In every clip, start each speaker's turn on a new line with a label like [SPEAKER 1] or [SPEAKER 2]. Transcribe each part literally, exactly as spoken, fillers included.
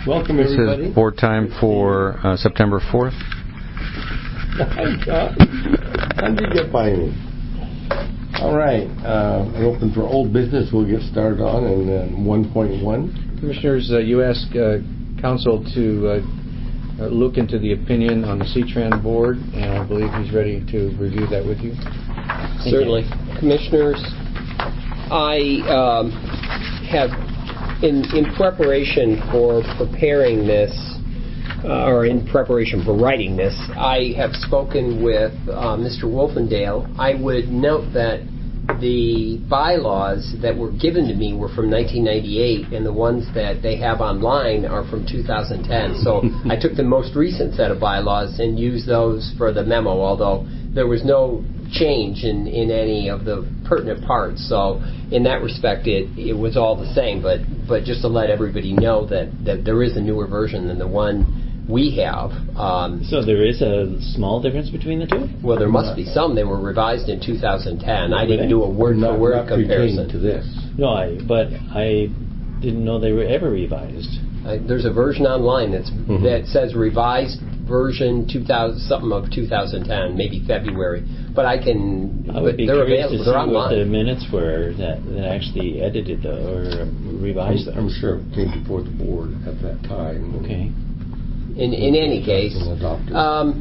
[SPEAKER 1] Welcome,
[SPEAKER 2] this
[SPEAKER 1] everybody.
[SPEAKER 2] This is board time for uh, September fourth.
[SPEAKER 1] How did you get by me? All right. Uh, we're open for old business. We'll get started on in uh, one point one.
[SPEAKER 3] Commissioners, uh, you asked uh, Council to uh, uh, look into the opinion on the C-TRAN board, and I believe he's ready to review that with you.
[SPEAKER 4] Certainly. Commissioners, I um, have, in, in preparation for preparing this, uh, or in preparation for writing this, I have spoken with uh, Mister Wolfendale. I would note that the bylaws that were given to me were from nineteen ninety-eight, and the ones that they have online are from two thousand ten. So I took the most recent set of bylaws and used those for the memo, although there was no change in, in any of the pertinent parts. So in that respect, it, it was all the same. But, but just to let everybody know that, that there is a newer version than the one we have. Um,
[SPEAKER 5] so there is a small difference between the two?
[SPEAKER 4] Well, there must be some. They were revised in two thousand ten. I didn't do a word-for-word comparison.
[SPEAKER 1] To this.
[SPEAKER 5] No, I, but I didn't know they were ever revised.
[SPEAKER 4] Uh, there's a version online that's mm-hmm. that says revised version two thousand something of two thousand ten, maybe February. But I can.
[SPEAKER 5] I would be
[SPEAKER 4] they're
[SPEAKER 5] curious
[SPEAKER 4] available.
[SPEAKER 5] to
[SPEAKER 4] they're
[SPEAKER 5] see
[SPEAKER 4] online.
[SPEAKER 5] what the minutes were that, that actually edited the, or revised
[SPEAKER 1] I'm,
[SPEAKER 5] them.
[SPEAKER 1] I'm sure it came before the board at that time.
[SPEAKER 5] Okay.
[SPEAKER 4] In in any case, um,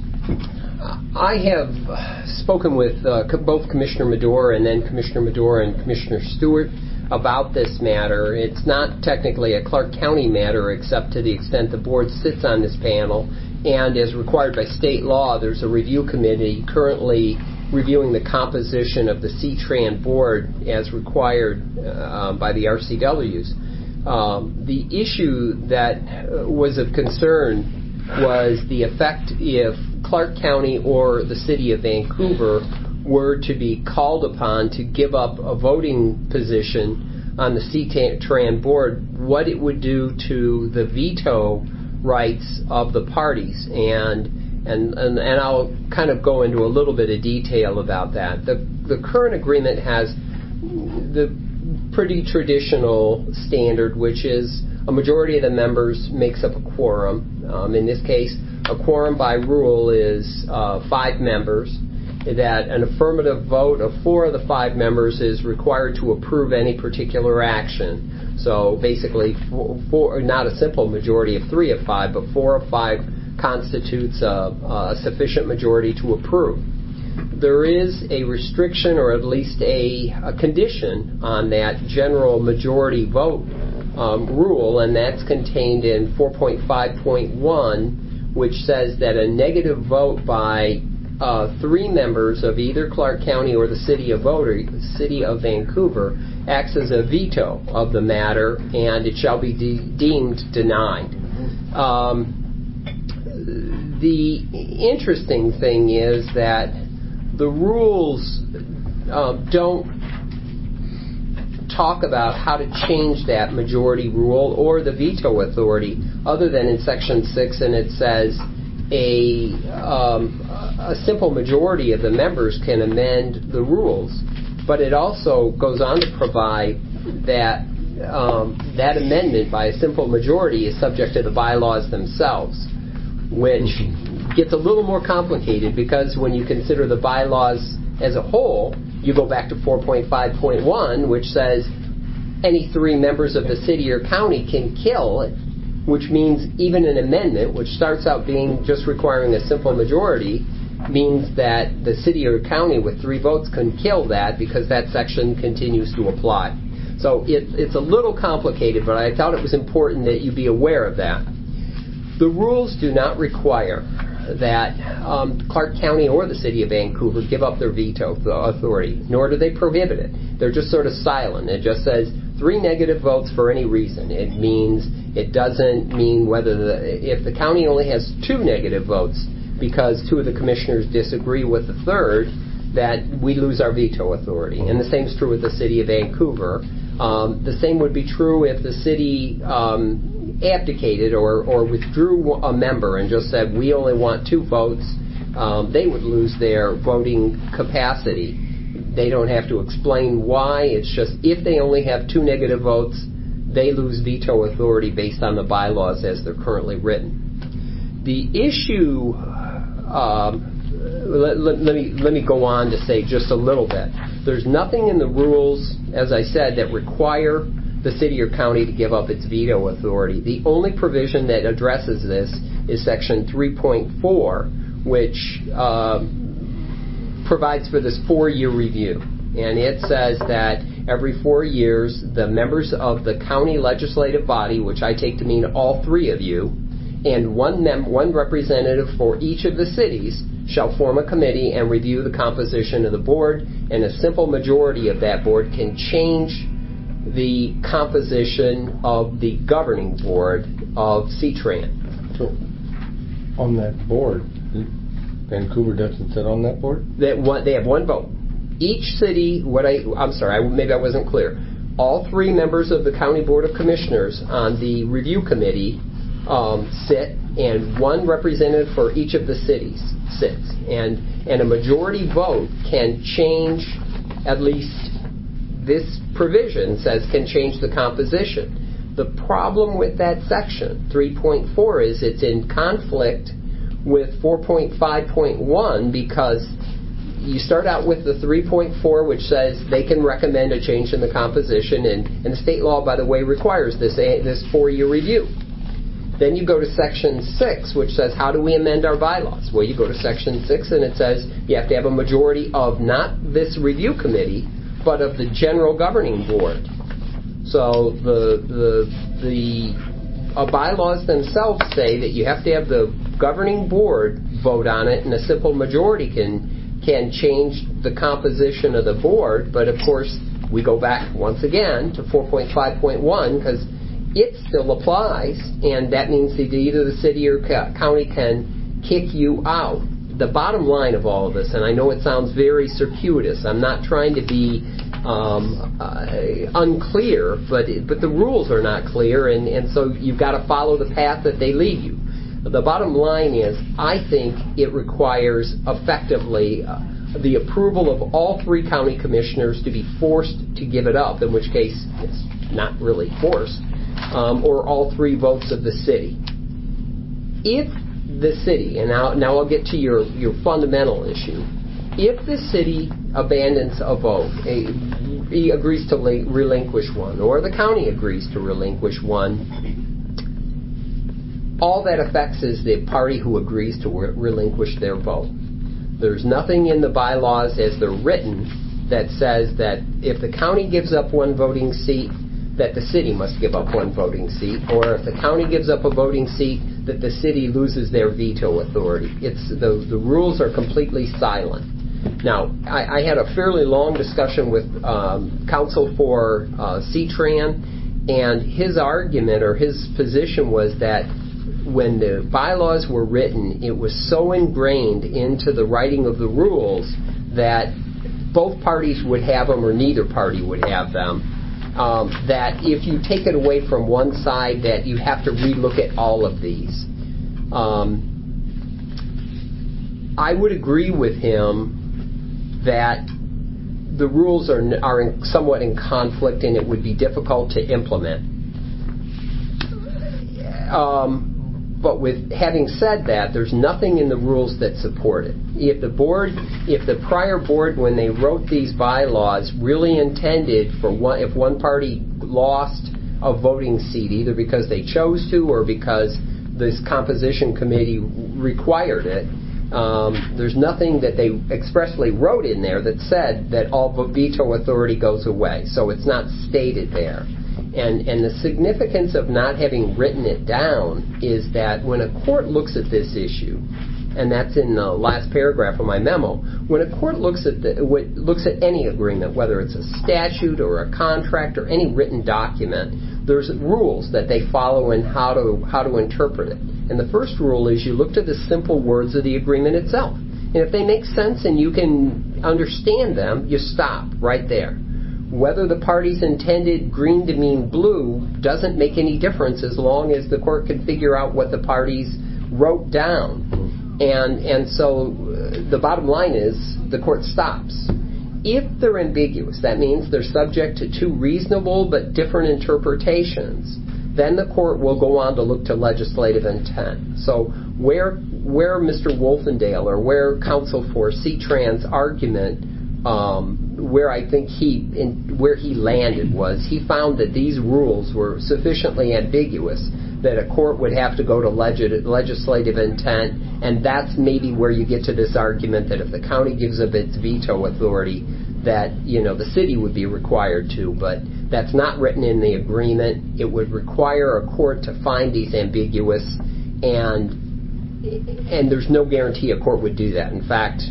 [SPEAKER 4] I have spoken with uh, both Commissioner Medora and then Commissioner Medora and Commissioner Stewart about this matter. It's not technically a Clark County matter, except to the extent the board sits on this panel, and as required by state law, there's a review committee currently reviewing the composition of the C-TRAN board as required uh, by the R C Ws. Um, the issue that uh, was of concern was the effect if Clark County or the city of Vancouver were to be called upon to give up a voting position on the C-TRAN board, what it would do to the veto rights of the parties. And, and, and, and I'll kind of go into a little bit of detail about that. The, the current agreement has the pretty traditional standard, which is a majority of the members makes up a quorum. Um, in this case, a quorum by rule is uh, five members, that an affirmative vote of four of the five members is required to approve any particular action. So basically, four, four, not a simple majority of three of five, but four of five constitutes a, a sufficient majority to approve. There is a restriction, or at least a, a condition, on that general majority vote um, rule, and that's contained in four point five point one, which says that a negative vote by uh, three members of either Clark County or the City of Voter, City of Vancouver acts as a veto of the matter, and it shall be de- deemed denied. Um, the interesting thing is that the rules uh, don't talk about how to change that majority rule or the veto authority, other than in Section six, and it says a, um, a simple majority of the members can amend the rules. But it also goes on to provide that um, that amendment by a simple majority is subject to the bylaws themselves, which gets a little more complicated, because when you consider the bylaws as a whole, you go back to four point five point one, which says any three members of the city or county can kill, which means even an amendment, which starts out being just requiring a simple majority, means that the city or county with three votes can kill that, because that section continues to apply. So it, it's a little complicated, but I thought it was important that you be aware of that. The rules do not require that um, Clark County or the City of Vancouver give up their veto authority, nor do they prohibit it. They're just sort of silent. It just says three negative votes for any reason. It means it doesn't mean whether the if the county only has two negative votes because two of the commissioners disagree with the third, that we lose our veto authority. And the same is true with the City of Vancouver. Um, the same would be true if the city um, abdicated or, or withdrew a member and just said, we only want two votes. Um, they would lose their voting capacity. They don't have to explain why. It's just if they only have two negative votes, they lose veto authority based on the bylaws as they're currently written. The issue, um, let, let, let me let me go on to say just a little bit. There's nothing in the rules, as I said, that require the city or county to give up its veto authority. The only provision that addresses this is Section three point four, which um, provides for this four-year review. And it says that every four years, the members of the county legislative body, which I take to mean all three of you, and one mem- one representative for each of the cities shall form a committee and review the composition of the board, and a simple majority of that board can change the composition of the governing board of C-TRAN.
[SPEAKER 1] So, on that board, Vancouver doesn't sit on that board?
[SPEAKER 4] That one, they have one vote. Each city, what I, I'm sorry, I, maybe I wasn't clear. All three members of the County Board of Commissioners on the review committee um, sit, and one representative for each of the cities sits. And, and a majority vote can change, at least this provision says, can change the composition. The problem with that section, three point four, is it's in conflict with four point five point one, because you start out with the three point four, which says they can recommend a change in the composition, and, and the state law, by the way, requires this, this four-year review. Then you go to Section six, which says, how do we amend our bylaws? Well, you go to Section six, and it says you have to have a majority of not this review committee, but of the general governing board. So the the the uh, bylaws themselves say that you have to have the governing board vote on it, and a simple majority can can change the composition of the board. But of course, we go back once again to four point five point one, because it still applies, and that means that either the city or ca- county can kick you out. The bottom line of all of this, and I know it sounds very circuitous, I'm not trying to be um, uh, unclear, but but the rules are not clear, and, and so you've got to follow the path that they lead you. The bottom line is, I think it requires effectively uh, the approval of all three county commissioners to be forced to give it up, in which case it's not really forced, um, or all three votes of the city. If the city, and now, now I'll get to your, your fundamental issue, if the city abandons a vote, a, he agrees to relinquish one, or the county agrees to relinquish one, all that affects is the party who agrees to re- relinquish their vote. There's nothing in the bylaws as they're written that says that if the county gives up one voting seat, that the city must give up one voting seat, or if the county gives up a voting seat, that the city loses their veto authority. It's the, the rules are completely silent. Now, I, I had a fairly long discussion with um, counsel for uh, C-TRAN, and his argument or his position was that when the bylaws were written, it was so ingrained into the writing of the rules that both parties would have them or neither party would have them. Um, that if you take it away from one side, that you have to relook at all of these. Um, I would agree with him that the rules are are in, somewhat in conflict, and it would be difficult to implement. Um, But with having said that, there's nothing in the rules that support it. If the board, if the prior board, when they wrote these bylaws, really intended for one, if one party lost a voting seat, either because they chose to or because this composition committee required it, um, there's nothing that they expressly wrote in there that said that all veto authority goes away. So it's not stated there. And, and the significance of not having written it down is that when a court looks at this issue, and that's in the last paragraph of my memo, when a court looks at the, looks at any agreement, whether it's a statute or a contract or any written document, there's rules that they follow in how to how to interpret it. And the first rule is you look to the simple words of the agreement itself. And if they make sense and you can understand them, you stop right there. Whether the parties intended green to mean blue doesn't make any difference as long as the court can figure out what the parties wrote down. And and so uh, the bottom line is the court stops. If they're ambiguous, that means they're subject to two reasonable but different interpretations, then the court will go on to look to legislative intent. So where where Mister Wolfendale or where counsel for C-Trans argument, um, where I think he in, where he landed was he found that these rules were sufficiently ambiguous that a court would have to go to legis- legislative intent, and that's maybe where you get to this argument that if the county gives up its veto authority, that, you know, the city would be required to, but that's not written in the agreement. It would require a court to find these ambiguous, and and there's no guarantee a court would do that. In fact,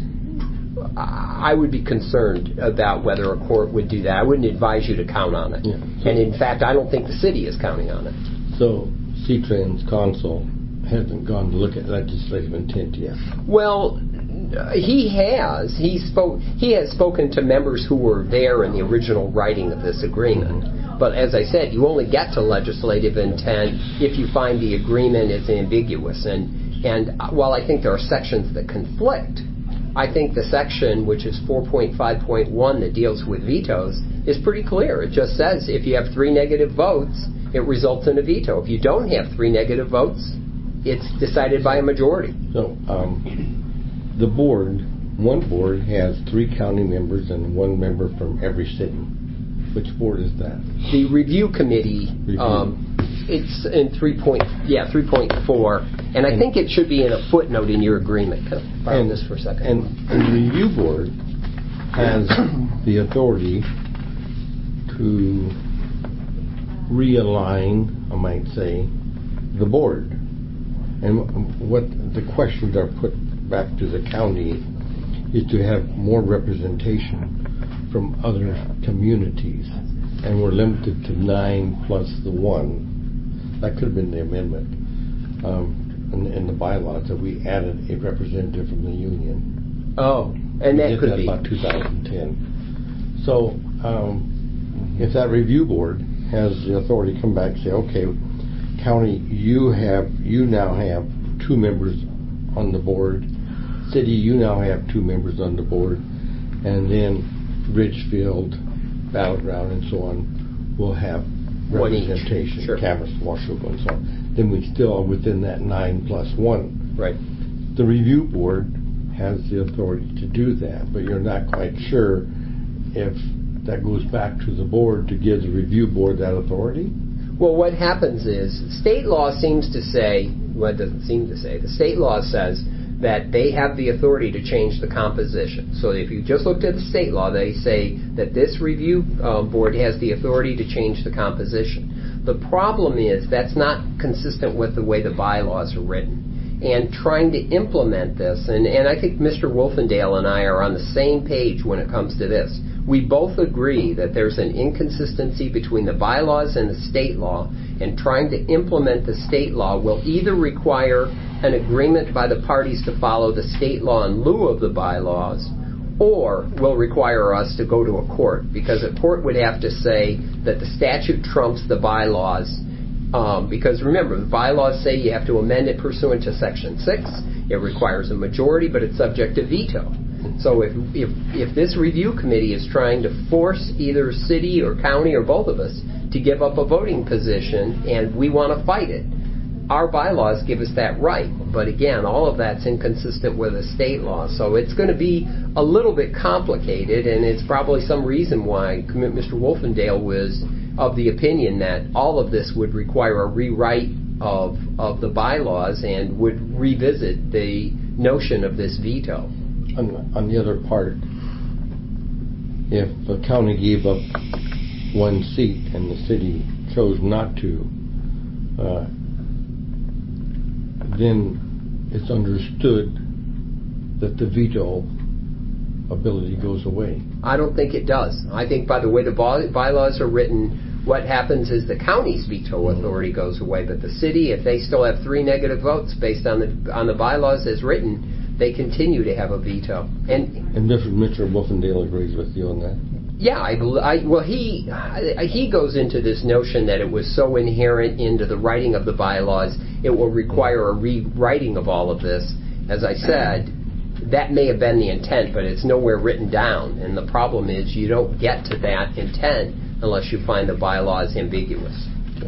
[SPEAKER 4] I would be concerned about whether a court would do that. I wouldn't advise you to count on it.
[SPEAKER 1] Yeah. So,
[SPEAKER 4] and in fact, I don't think the city is counting on it.
[SPEAKER 1] So C-Trans counsel hasn't gone to look at legislative intent yet.
[SPEAKER 4] Well, he has. He spoke. He has spoken to members who were there in the original writing of this agreement. Mm-hmm. But as I said, you only get to legislative intent if you find the agreement is ambiguous. And and while I think there are sections that conflict, I think the section, which is four point five point one, that deals with vetoes, is pretty clear. It just says if you have three negative votes, it results in a veto. If you don't have three negative votes, it's decided by a majority.
[SPEAKER 1] So um, the board, one board has three county members and one member from every city. Which board is that?
[SPEAKER 4] The review committee.
[SPEAKER 1] Review. Um,
[SPEAKER 4] it's in three point yeah three point four, and I and think it should be in a footnote in your agreement. Can I borrow this for a second?
[SPEAKER 1] And, and the review board has the authority to realign, I might say, the board. And what the questions are put back to the county is to have more representation from other communities. And we're limited to nine plus the one. That could have been the amendment um, in, in the bylaws that we added a representative from the union.
[SPEAKER 4] Oh, and
[SPEAKER 1] we
[SPEAKER 4] that
[SPEAKER 1] did
[SPEAKER 4] could
[SPEAKER 1] that
[SPEAKER 4] be
[SPEAKER 1] about two thousand ten. So um, if that review board has the authority to come back and say, okay, county, you have you now have two members on the board. City, you now have two members on the board, and then Ridgefield, Battleground, and so on will have representation.
[SPEAKER 4] Sure.
[SPEAKER 1] Camas, Washougal, and so on. Then we still are within that nine plus one.
[SPEAKER 4] Right.
[SPEAKER 1] The review board has the authority to do that, but you're not quite sure if that goes back to the board to give the review board that authority.
[SPEAKER 4] Well, what happens is state law seems to say, well, it doesn't seem to say, the state law says that they have the authority to change the composition. So if you just looked at the state law, they say that this review uh, board has the authority to change the composition. The problem is that's not consistent with the way the bylaws are written. And trying to implement this, and, and I think Mister Wolfendale and I are on the same page when it comes to this. We both agree that there's an inconsistency between the bylaws and the state law, and trying to implement the state law will either require an agreement by the parties to follow the state law in lieu of the bylaws, or will require us to go to a court, because a court would have to say that the statute trumps the bylaws. Um, because remember, the bylaws say you have to amend it pursuant to Section six. It requires a majority, but it's subject to veto. So if, if if this review committee is trying to force either city or county or both of us to give up a voting position and we want to fight it, our bylaws give us that right. But again, all of that's inconsistent with the state law. So it's going to be a little bit complicated, and it's probably some reason why Mister Wolfendale was of the opinion that all of this would require a rewrite of of the bylaws and would revisit the notion of this veto.
[SPEAKER 1] On, on the other part, if the county gave up one seat and the city chose not to, uh, then it's understood that the veto ability goes away.
[SPEAKER 4] I don't think it does. I think by the way the by- bylaws are written, what happens is the county's veto authority goes away, but the city, if they still have three negative votes based on the on the bylaws as written, they continue to have a veto. And
[SPEAKER 1] and Mister Wolfendale agrees with you on that?
[SPEAKER 4] Yeah, I, I well he I, he goes into this notion that it was so inherent into the writing of the bylaws, it will require a rewriting of all of this. As I said, that may have been the intent, but it's nowhere written down. And the problem is you don't get to that intent unless you find the bylaw is ambiguous.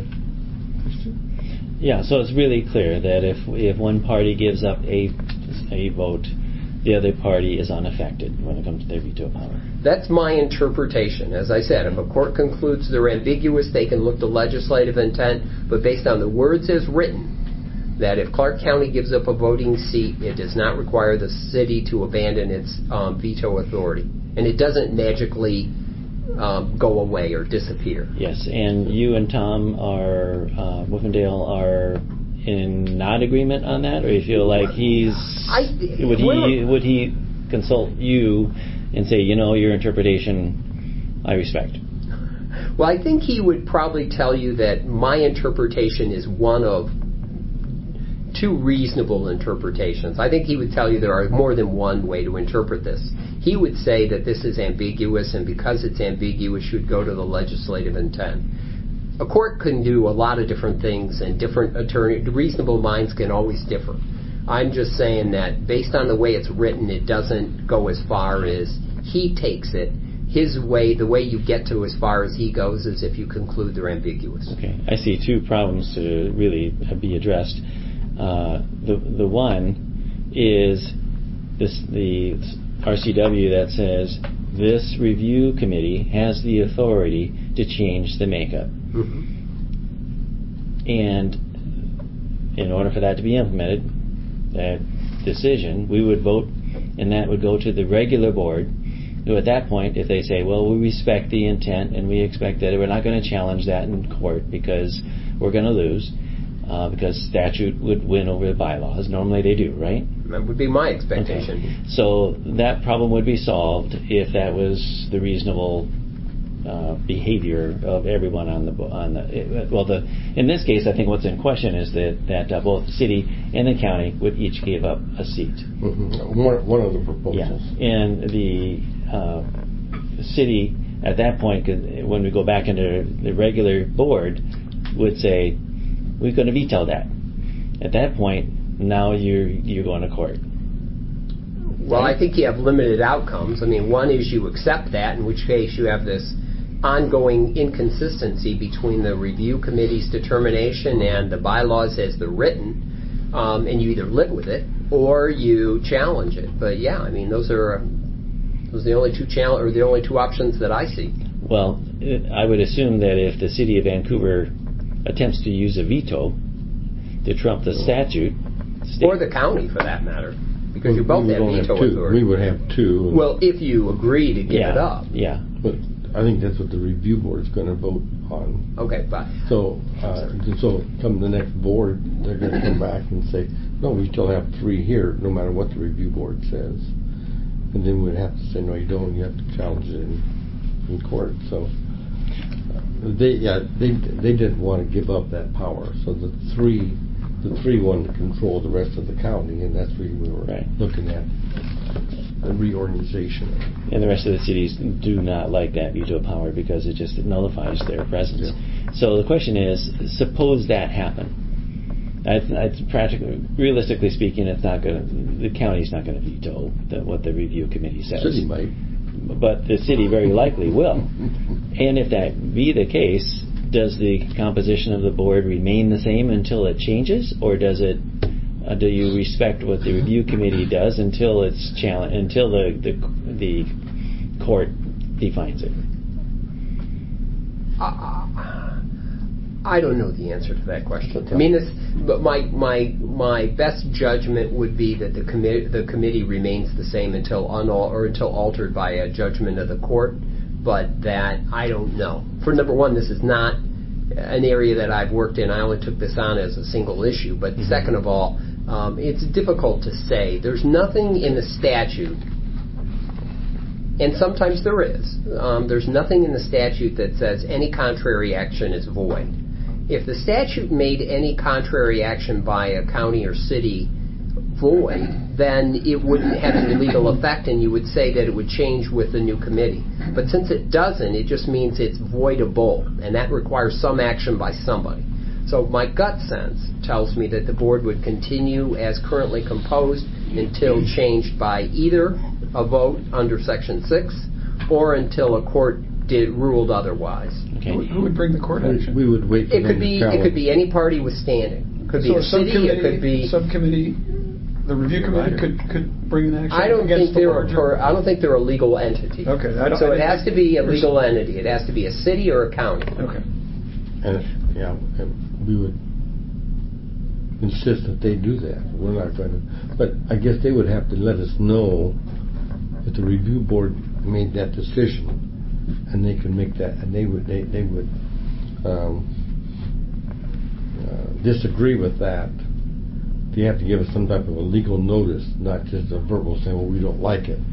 [SPEAKER 5] Yeah, so it's really clear that if if one party gives up a a vote, the other party is unaffected when it comes to their veto power.
[SPEAKER 4] That's my interpretation. As I said, if a court concludes they're ambiguous, they can look to legislative intent, but based on the words as written, that if Clark County gives up a voting seat, it does not require the city to abandon its um, veto authority. And it doesn't magically um, go away or disappear.
[SPEAKER 5] Yes, and you and Tom are, uh, Wolfendale are in not agreement on that, or you feel like he's
[SPEAKER 4] I,
[SPEAKER 5] would he would he consult you and say, you know, your interpretation I respect?
[SPEAKER 4] Well, I think he would probably tell you that my interpretation is one of two reasonable interpretations. I think he would tell you there are more than one way to interpret this. He would say that this is ambiguous, and because it's ambiguous, you would go to the legislative intent. A court can do a lot of different things, and different attorney, reasonable minds can always differ. I'm just saying that based on the way it's written, it doesn't go as far as he takes it. His way, the way you get to as far as he goes, is if you conclude they're ambiguous.
[SPEAKER 5] Okay, I see two problems to really be addressed. Uh, the the one is this the R C W that says this review committee has the authority to change the makeup. Mm-hmm. And in order for that to be implemented, that decision, we would vote, and that would go to the regular board, who at that point, if they say, well, we respect the intent and we expect that we're not going to challenge that in court because we're going to lose, uh, because statute would win over the bylaws. Normally they do, right?
[SPEAKER 4] That would be my expectation.
[SPEAKER 5] Okay. So that problem would be solved if that was the reasonable uh, behavior of everyone on the on the well. The in this case, I think what's in question is that that uh, both the city and the county would each give up a seat.
[SPEAKER 1] Mm-hmm. One, one of the proposals.
[SPEAKER 5] Yeah, and the uh, city at that point, when we go back into the regular board, would say we're going to veto that. At that point, now you're you're going to court.
[SPEAKER 4] Well, I think you have limited outcomes. I mean, one is you accept that, in which case you have this ongoing inconsistency between the review committee's determination and the bylaws as they're written, um, and you either live with it or you challenge it. But yeah, I mean, those are those are the only two challenge or the only two options that I see.
[SPEAKER 5] Well, I would assume that if the city of Vancouver attempts to use a veto to trump the statute, state,
[SPEAKER 4] or the county for that matter, because you both have veto
[SPEAKER 1] have
[SPEAKER 4] authority.
[SPEAKER 1] We would have two.
[SPEAKER 4] Well, if you agree to give
[SPEAKER 5] yeah,
[SPEAKER 4] it up.
[SPEAKER 5] Yeah.
[SPEAKER 1] But I think that's what the review board is going to vote on.
[SPEAKER 4] Okay, fine.
[SPEAKER 1] So, uh, so come the next board, they're going to come back and say, no, we still have three here, no matter what the review board says. And then we'd have to say, no, you don't. You have to challenge it in, in court. So, uh, they, yeah, they they didn't want to give up that power. So the three, the three wanted to control the rest of the county, and that's what we were
[SPEAKER 5] right.
[SPEAKER 1] looking at. The reorganization.
[SPEAKER 5] And the rest of the cities do not like that veto power because it just nullifies their presence. Yeah. So the question is, suppose that happened. It's practically, realistically speaking, it's not going. The county's not going to veto the, what the review committee says.
[SPEAKER 1] The city might,
[SPEAKER 5] but the city very likely will. And if that be the case, does the composition of the board remain the same until it changes, or does it? Uh, do you respect what the review committee does until it's challenge until the, the the court defines it?
[SPEAKER 4] Uh, I don't know the answer to that question. I mean, this, but my my my best judgment would be that the committee the committee remains the same until unal or until altered by a judgment of the court. But that I don't know. For number one, this is not an area that I've worked in. I only took this on as a single issue. But mm-hmm. second of all, um, it's difficult to say. There's nothing in the statute, and sometimes there is. Um, there's nothing in the statute that says any contrary action is void. If the statute made any contrary action by a county or city void, then it wouldn't have any legal effect, and you would say that it would change with the new committee. But since it doesn't, it just means it's voidable, and that requires some action by somebody. So my gut sense tells me that the board would continue as currently composed until changed by either a vote under Section six or until a court did ruled otherwise.
[SPEAKER 5] Okay.
[SPEAKER 6] Who, who would bring the court action?
[SPEAKER 1] We would wait for
[SPEAKER 4] It
[SPEAKER 1] them
[SPEAKER 4] could
[SPEAKER 1] to
[SPEAKER 4] be
[SPEAKER 1] challenge.
[SPEAKER 4] it could be any party with standing. It could be
[SPEAKER 6] so
[SPEAKER 4] a city. It could be.
[SPEAKER 6] subcommittee. The review committee could, could bring an action
[SPEAKER 4] I don't
[SPEAKER 6] against
[SPEAKER 4] think
[SPEAKER 6] the
[SPEAKER 4] they're a
[SPEAKER 6] larger...
[SPEAKER 4] per, I don't think they're a legal entity.
[SPEAKER 6] Okay. I don't,
[SPEAKER 4] So
[SPEAKER 6] I
[SPEAKER 4] it
[SPEAKER 6] didn't
[SPEAKER 4] has to
[SPEAKER 6] think-
[SPEAKER 4] be a legal entity. It has to be a city or a county.
[SPEAKER 6] Okay.
[SPEAKER 1] And, yeah, and we would insist that they do that. We're not going to, but I guess they would have to let us know that the review board made that decision, and they could make that, and they would they they would um, uh, disagree with that. They have to give us some type of a legal notice, not just a verbal saying, "Well, we don't like it."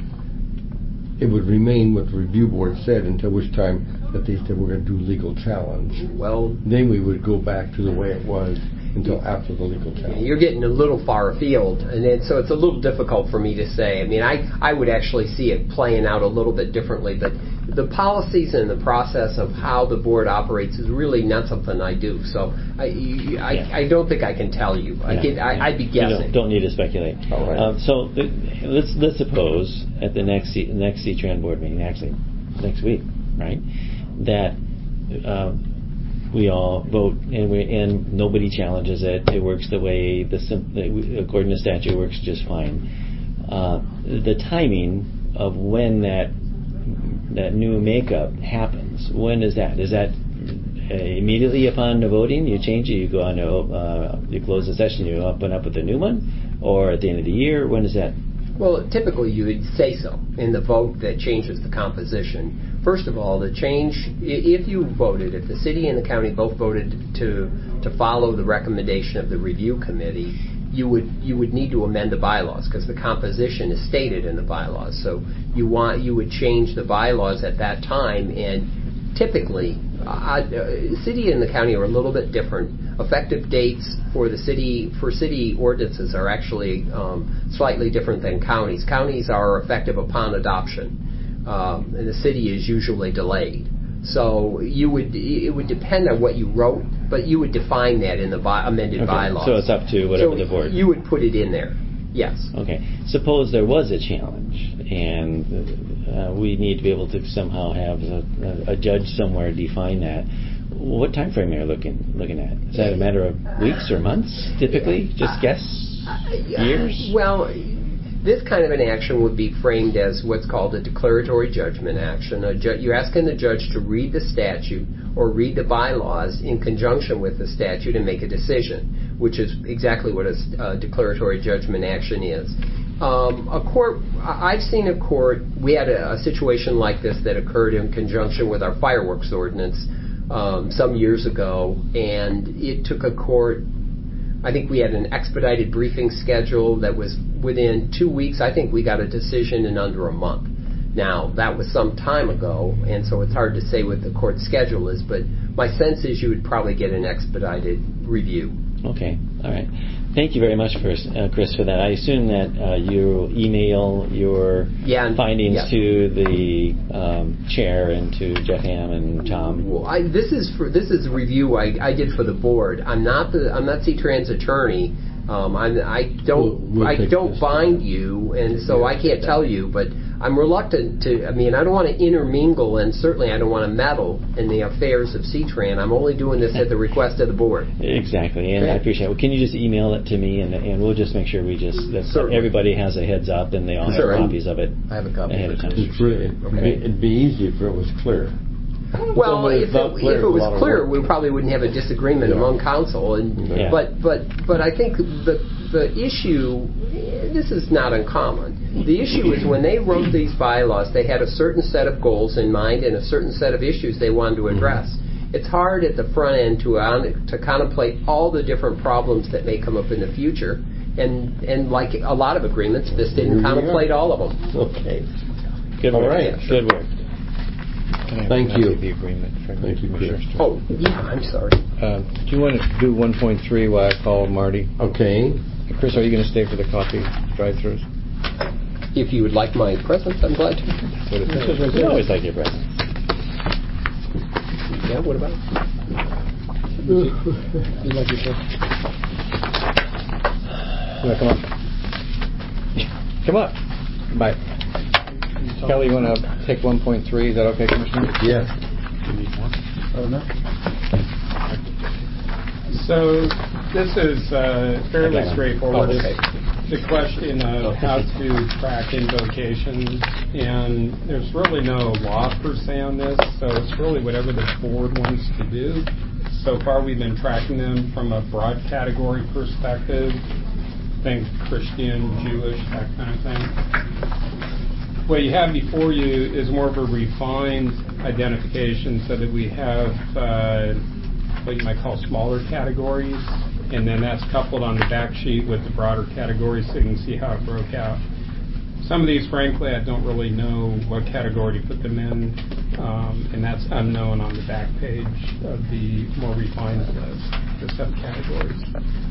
[SPEAKER 1] It would remain what the review board said until which time that they said we're going to do legal challenge.
[SPEAKER 4] Well,
[SPEAKER 1] Then we would go back to the way it was until after the legal challenge.
[SPEAKER 4] you're getting a little far afield, and it, so it's a little difficult for me to say. I mean, I, I would actually see it playing out a little bit differently, but the policies and the process of how the board operates is really not something I do. So I, I,
[SPEAKER 5] Yeah.
[SPEAKER 4] I don't think I can tell you. I
[SPEAKER 5] Yeah.
[SPEAKER 4] could, I, I'd be
[SPEAKER 5] You
[SPEAKER 4] guessing.
[SPEAKER 5] don't, don't need to speculate.
[SPEAKER 1] All right.
[SPEAKER 5] Um, so uh, let's let's suppose at the next C, next C-Tran board meeting, actually next week, right, that uh, we all vote and we and nobody challenges it. It works the way the sim- according to statute works just fine. Uh, the timing of when that that new makeup happens. When is that? Is that uh, immediately upon the voting? You change it. You go on to uh, you close the session. You open up with a new one, or at the end of the year. When is that?
[SPEAKER 4] Well, typically you would say so in the vote that changes the composition. First of all, the change, i- if you voted, if the city and the county both voted to to follow the recommendation of the review committee, you would you would need to amend the bylaws because the composition is stated in the bylaws. So you want you would change the bylaws at that time, and typically, uh, uh, city and the county are a little bit different. Effective dates for the city for city ordinances are actually um, slightly different than counties. Counties are effective upon adoption, um, and the city is usually delayed. So you would it would depend on what you wrote, but you would define that in the by, amended
[SPEAKER 5] Okay,
[SPEAKER 4] bylaws.
[SPEAKER 5] so it's up to whatever
[SPEAKER 4] So
[SPEAKER 5] the board.
[SPEAKER 4] You would put it in there. Yes.
[SPEAKER 5] Okay. Suppose there was a challenge, and uh, we need to be able to somehow have a, a judge somewhere define that. What time frame are you looking looking at? Is that a matter of weeks or months? Typically, just guess. Years.
[SPEAKER 4] Well, this kind of an action would be framed as what's called a declaratory judgment action. A ju- you're asking the judge to read the statute or read the bylaws in conjunction with the statute and make a decision, which is exactly what a uh, declaratory judgment action is. Um, a court, I've seen a court, we had a, a situation like this that occurred in conjunction with our fireworks ordinance um, some years ago, and it took a court, I think we had an expedited briefing schedule that was within two weeks. I think we got a decision in under a month. Now, that was some time ago, and so it's hard to say what the court schedule is, but my sense is you would probably get an expedited review.
[SPEAKER 5] Okay. All right. Thank you very much, Chris, uh, Chris for that. I assume that uh, you email your
[SPEAKER 4] Yeah, and-
[SPEAKER 5] findings
[SPEAKER 4] yeah.
[SPEAKER 5] to the um, chair and to Jeff Ham and Tom.
[SPEAKER 4] Well, I, this is for this is a review I, I did for the board. I'm not the I'm not C-Tran's attorney. Um, I'm, I don't
[SPEAKER 1] We'll- we'll
[SPEAKER 4] I
[SPEAKER 1] take
[SPEAKER 4] don't
[SPEAKER 1] this
[SPEAKER 4] bind
[SPEAKER 1] down.
[SPEAKER 4] you, and so I can't tell you. But I'm reluctant to. I mean, I don't want to intermingle, and certainly I don't want to meddle in the affairs of C-Tran. I'm only doing this at the request of the board.
[SPEAKER 5] Exactly, and
[SPEAKER 4] Okay.
[SPEAKER 5] I appreciate it. Well, can you just email it to me, and, and we'll just make sure we just that
[SPEAKER 4] Certainly.
[SPEAKER 5] everybody has a heads up, and they all
[SPEAKER 4] Sure.
[SPEAKER 5] have copies of it
[SPEAKER 3] I have a copy
[SPEAKER 5] ahead
[SPEAKER 3] of
[SPEAKER 5] of
[SPEAKER 3] it.
[SPEAKER 5] time.
[SPEAKER 1] It's really, it'd,
[SPEAKER 4] Okay.
[SPEAKER 1] be, it'd be easy if it was clear.
[SPEAKER 4] Well,
[SPEAKER 1] Somebody
[SPEAKER 4] if
[SPEAKER 1] that's not
[SPEAKER 4] it,
[SPEAKER 1] clear
[SPEAKER 4] if
[SPEAKER 1] is
[SPEAKER 4] it
[SPEAKER 1] a
[SPEAKER 4] was
[SPEAKER 1] lot of
[SPEAKER 4] clear,
[SPEAKER 1] work.
[SPEAKER 4] we probably wouldn't have a disagreement
[SPEAKER 1] Yeah.
[SPEAKER 4] among council. And
[SPEAKER 5] Yeah.
[SPEAKER 4] but but but I think the the issue, this is not uncommon. The issue is when they wrote these bylaws, they had a certain set of goals in mind and a certain set of issues they wanted to address. It's hard at the front end to uh, to contemplate all the different problems that may come up in the future. And and like a lot of agreements, this
[SPEAKER 1] Here
[SPEAKER 4] didn't
[SPEAKER 1] we are.
[SPEAKER 4] contemplate all of them.
[SPEAKER 1] Okay.
[SPEAKER 5] Good
[SPEAKER 1] All
[SPEAKER 5] work.
[SPEAKER 1] right.
[SPEAKER 5] Good work.
[SPEAKER 3] Can I have
[SPEAKER 1] Thank
[SPEAKER 3] a copy
[SPEAKER 1] you.
[SPEAKER 3] of the agreement for
[SPEAKER 1] Thank you,
[SPEAKER 3] Commissioners?
[SPEAKER 1] Chris.
[SPEAKER 4] Oh, yeah, I'm sorry.
[SPEAKER 3] Uh, do you want to do one point three while I call Marty?
[SPEAKER 1] Okay.
[SPEAKER 3] Chris, are you going to stay for the coffee drive-thrus?
[SPEAKER 4] If you would like my presence, I'm glad to.
[SPEAKER 3] What if-
[SPEAKER 5] We always like your presence.
[SPEAKER 4] Yeah, what about it?
[SPEAKER 6] You like yourself?
[SPEAKER 3] You want to come up? Come up. Bye. Kelly, you want to take one point three? Is that okay, Commissioner?
[SPEAKER 1] Yes.
[SPEAKER 6] Oh, no. So this is uh, fairly straightforward.
[SPEAKER 3] Oh, okay.
[SPEAKER 6] The question of how to track invocations, and there's really no law per se on this, so it's really whatever the board wants to do. So far we've been tracking them from a broad category perspective, think Christian, Jewish, that kind of thing. What you have before you is more of a refined identification so that we have uh, what you might call smaller categories, and then that's coupled on the back sheet with the broader categories so you can see how it broke out. Some of these, frankly, I don't really know what category to put them in, um, and that's unknown on the back page of the more refined list, the subcategories.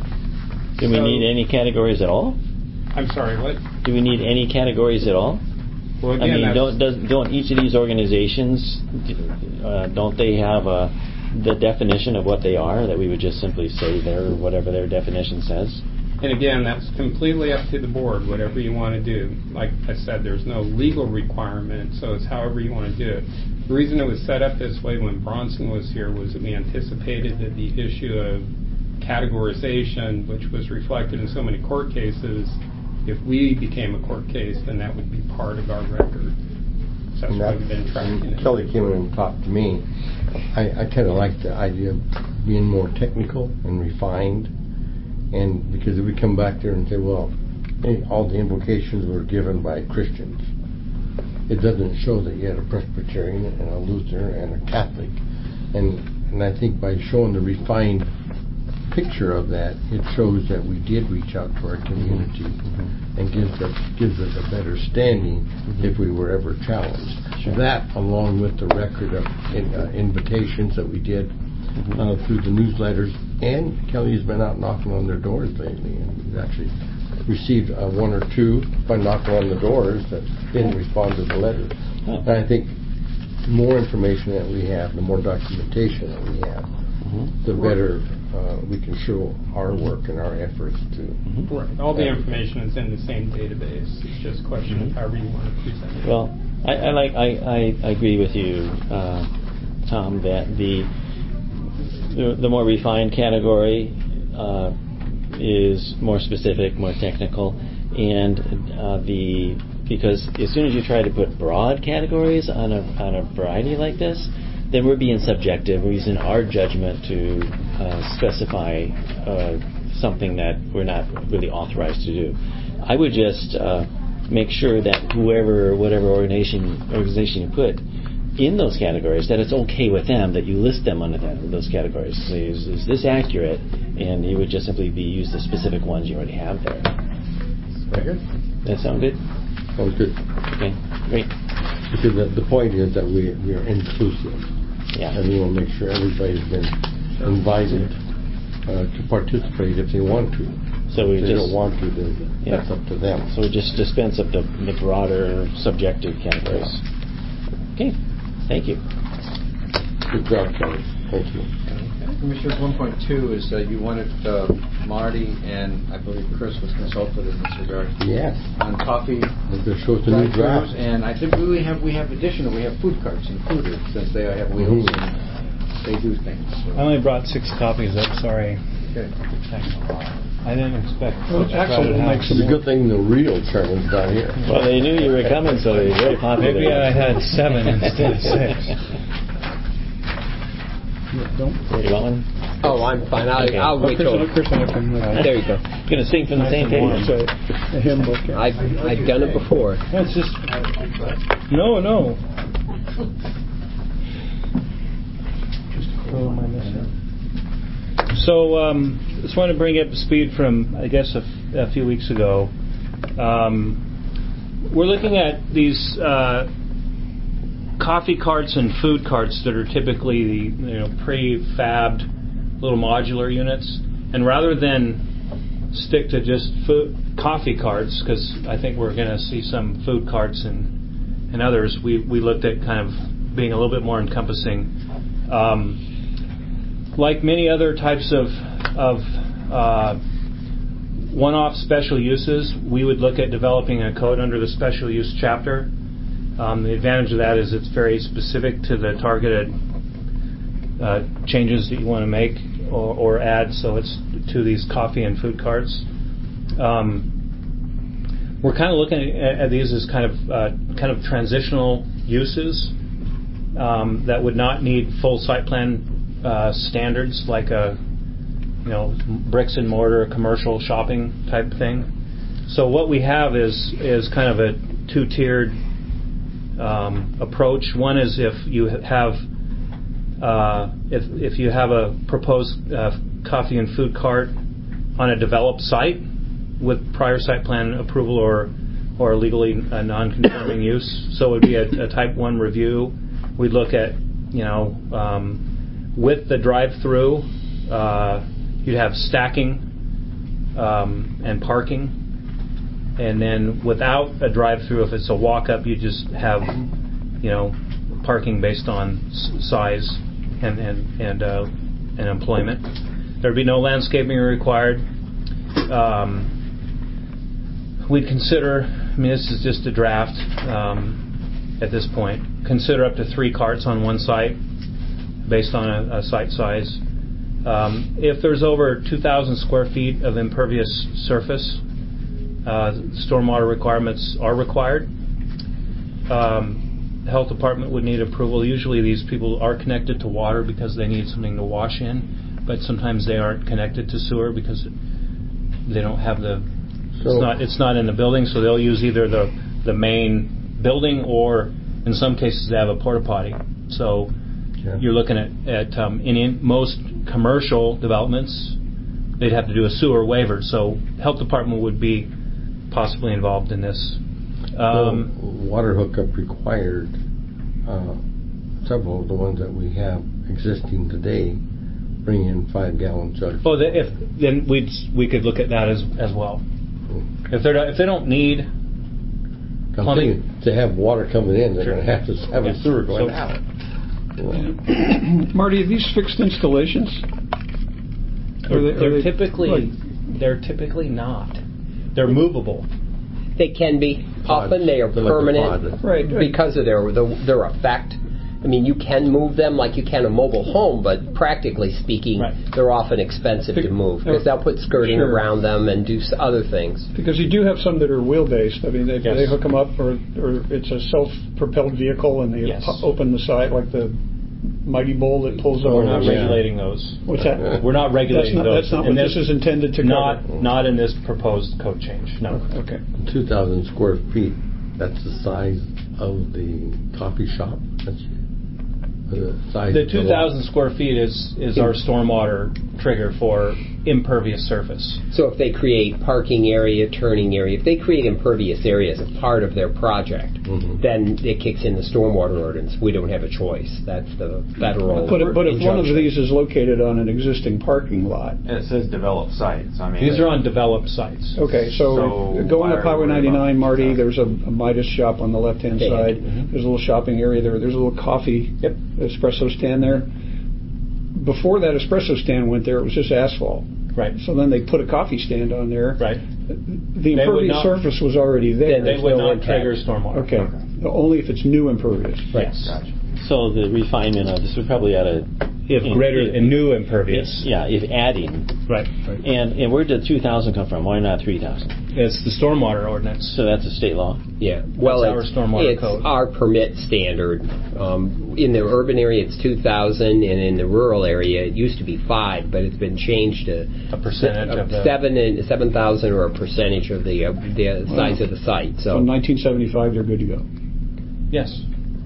[SPEAKER 5] Do we
[SPEAKER 6] So-
[SPEAKER 5] need any categories at all?
[SPEAKER 6] I'm sorry, what?
[SPEAKER 5] Do we need any categories at all?
[SPEAKER 6] Well,
[SPEAKER 5] I
[SPEAKER 6] again,
[SPEAKER 5] mean,
[SPEAKER 6] that's-
[SPEAKER 5] don't does, don't each of these organizations uh, don't they have a the definition of what they are that we would just simply say their whatever their definition says?
[SPEAKER 6] And again, that's completely up to the board, whatever you want to do. Like I said, there's no legal requirement, so it's however you want to do it. The reason it was set up this way when Bronson was here was that we anticipated that the issue of categorization, which was reflected in so many court cases, if we became a court case, then that would be part of our record. So that's
[SPEAKER 1] And
[SPEAKER 6] why
[SPEAKER 1] that-
[SPEAKER 6] we've been tracking
[SPEAKER 1] and
[SPEAKER 6] it.
[SPEAKER 1] Kelly came in and talked to me. I, I kind of like the idea of being more technical and refined, and because if we come back there and say, well, eh, all the invocations were given by Christians, it doesn't show that you had a Presbyterian and a Lutheran and a Catholic, and and I think by showing the refined picture of that, it shows that we did reach out to our community mm-hmm. and gives us gives us a better standing mm-hmm. if we were ever challenged. Sure. That, along with the record of in, uh, invitations that we did mm-hmm. uh, through the newsletters, and Kelly has been out knocking on their doors lately, and we've actually received uh, one or two by knocking on the doors that didn't respond to the letters. Oh. And I think the more information that we have, the more documentation that we have, mm-hmm. the better uh, we can show our work and our efforts to.
[SPEAKER 6] Mm-hmm. Right. All the information is in the same database. It's just a question mm-hmm. of however you want to present it.
[SPEAKER 5] Well, I, I like I, I, I agree with you, uh, Tom, that the, the the more refined category uh, is more specific, more technical, and uh, the because as soon as you try to put broad categories on a on a variety like this, then we're being subjective. We're using our judgment to uh, specify uh, something that we're not really authorized to do. I would just uh, make sure that whoever, whatever organization organization you put in those categories, that it's okay with them that you list them under that, those categories. So is, is this accurate? And you would just simply be use the specific ones you already have there.
[SPEAKER 1] Very good.
[SPEAKER 5] Does that sound good?
[SPEAKER 1] Sounds good.
[SPEAKER 5] Okay, great.
[SPEAKER 1] Because the, the point is that we we are inclusive.
[SPEAKER 5] Yeah.
[SPEAKER 1] And we want to make sure everybody's been invited uh, to participate if they want to.
[SPEAKER 5] So we
[SPEAKER 1] if they
[SPEAKER 5] just
[SPEAKER 1] don't want to, then yeah. that's up to them.
[SPEAKER 5] So we just dispense of the, the broader subjective categories. Okay. Thank you.
[SPEAKER 1] Good job, Kelly. Thank you.
[SPEAKER 3] Commissioner, one point two is that you wanted uh, Marty and I believe Chris was consulted in this regard.
[SPEAKER 1] Yes.
[SPEAKER 3] On coffee.
[SPEAKER 1] This shows the new draft.
[SPEAKER 3] And I think we have we have additional we have food carts included since they have wheels mm-hmm. and they do things. So.
[SPEAKER 7] I only brought six copies up. Sorry.
[SPEAKER 3] Okay.
[SPEAKER 7] I didn't expect.
[SPEAKER 6] Well, actually, we'll make
[SPEAKER 1] It's a good thing the real chairman's not here.
[SPEAKER 5] Well, they knew you were coming, so they were very popular.
[SPEAKER 7] Maybe I had seven instead of six.
[SPEAKER 6] Don't.
[SPEAKER 5] You want one?
[SPEAKER 4] Oh, I'm fine. I'll,
[SPEAKER 5] Okay.
[SPEAKER 4] I'll wait till.
[SPEAKER 6] Chris and I can, uh,
[SPEAKER 4] There you go.
[SPEAKER 5] You're going to sing from the same page.
[SPEAKER 6] That's right. A hymn book. Yeah.
[SPEAKER 4] I've I've done it before.
[SPEAKER 7] That's just. No, no. Who am I missing? So, um, just want to bring you up to speed from, I guess, a, f- a few weeks ago. Um, we're looking at these uh, coffee carts and food carts that are typically the you know prefabbed little modular units, and rather than stick to just food coffee carts, because I think we're going to see some food carts and and others, we we looked at kind of being a little bit more encompassing. Um, Like many other types of of uh, one-off special uses, we would look at developing a code under the special use chapter. Um, the advantage of that is it's very specific to the targeted uh, changes that you want to make or, or add. So it's to these coffee and food carts. Um, we're kind of looking at, at these as kind of uh, kind of transitional uses um, that would not need full site plan uh, standards like a you know bricks and mortar commercial shopping type thing. So what we have is is kind of a two-tiered Um, approach. One is if you have uh, if if you have a proposed uh, coffee and food cart on a developed site with prior site plan approval or or legally uh, non-conforming use. So it would be a, a type one review. We'd look at you know um, with the drive-through, uh, you'd have stacking um, and parking. And then without a drive-through, if it's a walk-up, you just have, you know, parking based on s- size and and and, uh, and employment. There'd be no landscaping required. Um, we'd consider. I mean, this is just a draft um, at this point. Consider up to three carts on one site, based on a, a site size. Um, if there's over two thousand square feet of impervious surface. Uh, stormwater requirements are required. Um, the health department would need approval. Usually these people are connected to water because they need something to wash in, but sometimes they aren't connected to sewer because they don't have the.
[SPEAKER 1] So
[SPEAKER 7] it's not. It's not in the building, so they'll use either the the main building or, in some cases, they have a porta potty. So
[SPEAKER 1] yeah.
[SPEAKER 7] you're looking at at um, in, in most commercial developments, they'd have to do a sewer waiver. So health department would be possibly involved in this. Um,
[SPEAKER 1] so water hookup required. Uh, several of the ones that we have existing today bring in five gallon jugs.
[SPEAKER 7] oh, the, if then we'd we could look at that as as well.
[SPEAKER 1] Mm.
[SPEAKER 7] If they are if they don't need
[SPEAKER 1] I'm
[SPEAKER 7] plumbing,
[SPEAKER 1] thinking to have water coming in, they're
[SPEAKER 7] Sure.
[SPEAKER 1] going to have to have
[SPEAKER 7] Yeah.
[SPEAKER 1] a sewer going
[SPEAKER 7] So-
[SPEAKER 1] out.
[SPEAKER 8] Marty, are these fixed installations? Are they- are
[SPEAKER 7] they're
[SPEAKER 8] they-
[SPEAKER 7] typically
[SPEAKER 8] like-
[SPEAKER 7] they're typically not. They're movable.
[SPEAKER 4] They can be.
[SPEAKER 1] Pods.
[SPEAKER 4] Often they are
[SPEAKER 1] They're like a
[SPEAKER 4] permanent
[SPEAKER 1] pod.
[SPEAKER 8] Right, right.
[SPEAKER 4] because of their, their their effect. I mean, you can move them like you can a mobile home, but practically speaking,
[SPEAKER 7] Right.
[SPEAKER 4] they're often expensive to move because they'll put skirting
[SPEAKER 8] Sure.
[SPEAKER 4] around them and do s- other things.
[SPEAKER 8] Because you do have some that are wheel-based. I mean, they,
[SPEAKER 7] Yes.
[SPEAKER 8] they hook them up, or, or it's a self-propelled vehicle, and they
[SPEAKER 7] Yes.
[SPEAKER 8] pu- open the side like the Mighty Bull that pulls
[SPEAKER 7] We're
[SPEAKER 8] over.
[SPEAKER 7] not
[SPEAKER 1] yeah.
[SPEAKER 7] regulating those.
[SPEAKER 8] What's that?
[SPEAKER 7] We're not regulating
[SPEAKER 8] That's not,
[SPEAKER 7] those.
[SPEAKER 8] that's not
[SPEAKER 7] And
[SPEAKER 8] what this is intended to
[SPEAKER 7] Not
[SPEAKER 8] cover.
[SPEAKER 7] not in this proposed code change. No.
[SPEAKER 8] Okay.
[SPEAKER 1] two thousand square feet, that's the size of the coffee shop? That's the size
[SPEAKER 7] The
[SPEAKER 1] of
[SPEAKER 7] two
[SPEAKER 1] lot.
[SPEAKER 7] thousand square feet is is our stormwater trigger for impervious surface.
[SPEAKER 4] So if they create parking area, turning area, if they create impervious areas as part of their project,
[SPEAKER 1] Mhm.
[SPEAKER 4] then it kicks in the stormwater ordinance. We don't have a choice. That's the federal
[SPEAKER 8] But, but if one of
[SPEAKER 4] injunction.
[SPEAKER 8] these is located on an existing parking lot,
[SPEAKER 9] And it says developed sites. I mean,
[SPEAKER 7] These are on developed sites.
[SPEAKER 8] okay, so,
[SPEAKER 9] So
[SPEAKER 8] going
[SPEAKER 9] why
[SPEAKER 8] up
[SPEAKER 9] are
[SPEAKER 8] Highway
[SPEAKER 9] we worried about
[SPEAKER 8] ninety-nine, Marty,
[SPEAKER 9] that?
[SPEAKER 8] there's a, a Midas shop on the left-hand
[SPEAKER 4] Okay.
[SPEAKER 8] side.
[SPEAKER 7] Mhm.
[SPEAKER 8] There's a little shopping area there. There's a little coffee
[SPEAKER 7] Yep.
[SPEAKER 8] espresso stand there. Before that espresso stand went there, it was just asphalt.
[SPEAKER 7] Right.
[SPEAKER 8] So then they put a coffee stand on there.
[SPEAKER 7] Right.
[SPEAKER 8] The
[SPEAKER 7] would
[SPEAKER 8] impervious
[SPEAKER 7] not-
[SPEAKER 8] surface was already there.
[SPEAKER 4] Then
[SPEAKER 7] They
[SPEAKER 4] There's
[SPEAKER 7] would
[SPEAKER 4] no
[SPEAKER 7] not
[SPEAKER 4] impact.
[SPEAKER 7] trigger stormwater.
[SPEAKER 8] Okay. Only if it's new impervious.
[SPEAKER 7] Yes.
[SPEAKER 9] Gotcha.
[SPEAKER 5] So the refinement of this would probably ought to.
[SPEAKER 7] If
[SPEAKER 5] in-
[SPEAKER 7] greater
[SPEAKER 5] if-
[SPEAKER 7] and new impervious.
[SPEAKER 5] Yeah, if adding.
[SPEAKER 7] Right. Right.
[SPEAKER 5] And and where did two thousand come from? Why not three thousand?
[SPEAKER 7] It's the stormwater ordinance.
[SPEAKER 5] So that's a state law.
[SPEAKER 4] Yeah, well,
[SPEAKER 7] our
[SPEAKER 4] it's,
[SPEAKER 7] stormwater
[SPEAKER 4] it's
[SPEAKER 7] code.
[SPEAKER 4] our permit standard. Um, in the urban area, it's two thousand, and in the rural area, it used to be five, but it's been changed to
[SPEAKER 7] A percentage
[SPEAKER 4] se-
[SPEAKER 7] of the-
[SPEAKER 4] seven and seven thousand, or a percentage of the uh, the size of the site.
[SPEAKER 8] So
[SPEAKER 4] So
[SPEAKER 8] in nineteen seventy-five, they're good to go.
[SPEAKER 7] Yes.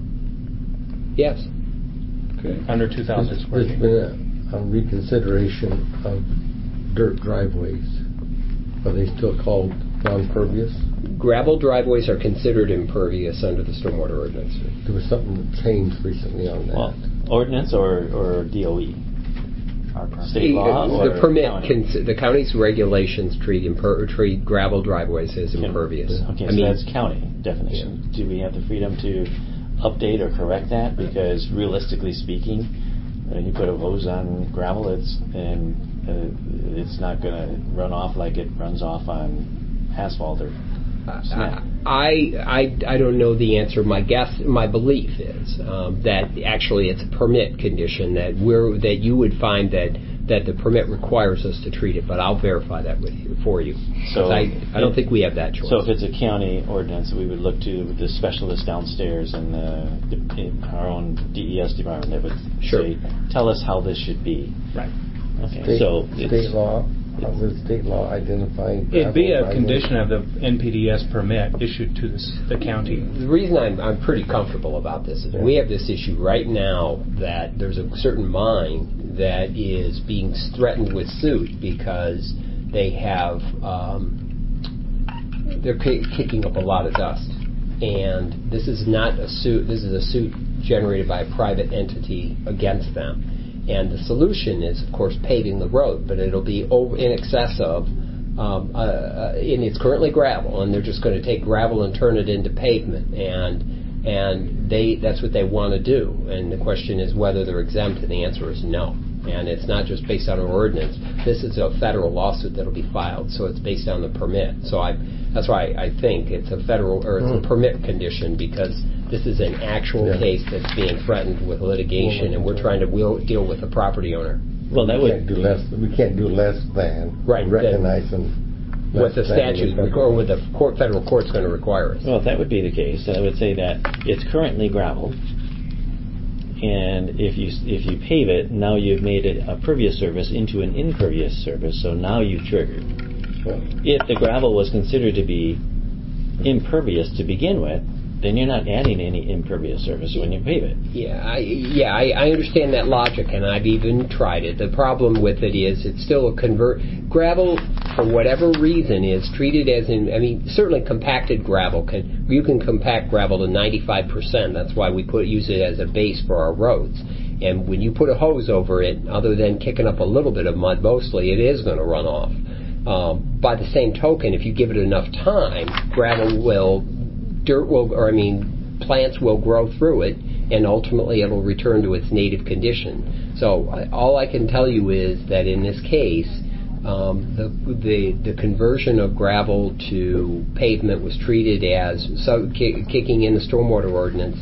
[SPEAKER 4] yes,
[SPEAKER 8] Okay.
[SPEAKER 7] Under two thousand
[SPEAKER 1] There's
[SPEAKER 7] square
[SPEAKER 1] there's
[SPEAKER 7] feet.
[SPEAKER 1] been a, a reconsideration of dirt driveways. Are they still called non-pervious?
[SPEAKER 4] gravel driveways are considered impervious under the stormwater ordinance.
[SPEAKER 1] There was something that changed recently on that.
[SPEAKER 5] Well, ordinance or, or D O E?
[SPEAKER 9] Our permit.
[SPEAKER 5] State law
[SPEAKER 4] the
[SPEAKER 5] or
[SPEAKER 4] permit,
[SPEAKER 5] county?
[SPEAKER 4] cons- the county's regulations treat imper- treat gravel driveways as
[SPEAKER 5] Can-
[SPEAKER 4] impervious.
[SPEAKER 5] Okay,
[SPEAKER 4] I
[SPEAKER 5] so
[SPEAKER 4] mean,
[SPEAKER 5] that's county definition. Do we have the freedom to update or correct that? Because realistically speaking, when you put a hose on gravel, it's and uh, it's not going to run off like it runs off on asphalt or cement.
[SPEAKER 4] I, I, I don't know the answer. My guess, my belief is um, that actually it's a permit condition that we're that you would find that, that the permit requires us to treat it, but I'll verify that with you for you.
[SPEAKER 5] So
[SPEAKER 4] I, I don't
[SPEAKER 5] it,
[SPEAKER 4] think we have that choice.
[SPEAKER 5] So if it's a county ordinance, we would look to the specialist downstairs and the, the our own D E S department that would
[SPEAKER 4] sure.
[SPEAKER 5] say, tell us how this should be.
[SPEAKER 7] Right.
[SPEAKER 5] Okay.
[SPEAKER 1] State,
[SPEAKER 5] so
[SPEAKER 1] state law. How's the state law identifying?
[SPEAKER 7] It'd be a
[SPEAKER 1] gravel
[SPEAKER 7] condition of the N P D S permit issued to the, the county.
[SPEAKER 4] The reason I'm, I'm pretty comfortable about this is
[SPEAKER 1] Yeah.
[SPEAKER 4] we have this issue right now that there's a certain mine that is being threatened with suit because they have um, they're ki- kicking up a lot of dust, and this is not a suit. This is a suit generated by a private entity against them. And the solution is, of course, paving the road, but it'll be over in excess of, um, uh, uh, and it's currently gravel, and they're just going to take gravel and turn it into pavement, and and they that's what they want to do. And the question is whether they're exempt, and the answer is no. And it's not just based on an ordinance. This is a federal lawsuit that'll be filed, so it's based on the permit. So I, that's why I think it's a federal or it's
[SPEAKER 1] Mm.
[SPEAKER 4] a permit condition because this is an actual
[SPEAKER 1] Yeah.
[SPEAKER 4] case that's being threatened with litigation, and we're trying to wheel, deal with the property owner.
[SPEAKER 5] well, that
[SPEAKER 1] we
[SPEAKER 5] would
[SPEAKER 1] can't do less. We can't do less than
[SPEAKER 4] Right,
[SPEAKER 1] recognizing
[SPEAKER 4] What the
[SPEAKER 1] less than
[SPEAKER 4] statute
[SPEAKER 1] the
[SPEAKER 4] or what the court, federal court's going to require us.
[SPEAKER 5] well, if that would be the case, then I would say that it's currently gravel, and if you if you pave it, now you've made it a pervious surface into an impervious surface. So now you've triggered.
[SPEAKER 1] Well,
[SPEAKER 5] If the gravel was considered to be impervious to begin with, then you're not adding any impervious surface when you pave it.
[SPEAKER 4] Yeah, I, yeah, I, I understand that logic, and I've even tried it. The problem with it is it's still a convert gravel, for whatever reason, is treated as in. I mean, certainly compacted gravel can you can compact gravel to ninety-five percent. That's why we put use it as a base for our roads. And when you put a hose over it, other than kicking up a little bit of mud, mostly it is going to run off. Um, by the same token, if you give it enough time, gravel will. Dirt will, or I mean, plants will grow through it, and ultimately it'll return to its native condition. So I, all I can tell you is that in this case, um, the, the the conversion of gravel to pavement was treated as so, ki- kicking in the stormwater ordinance,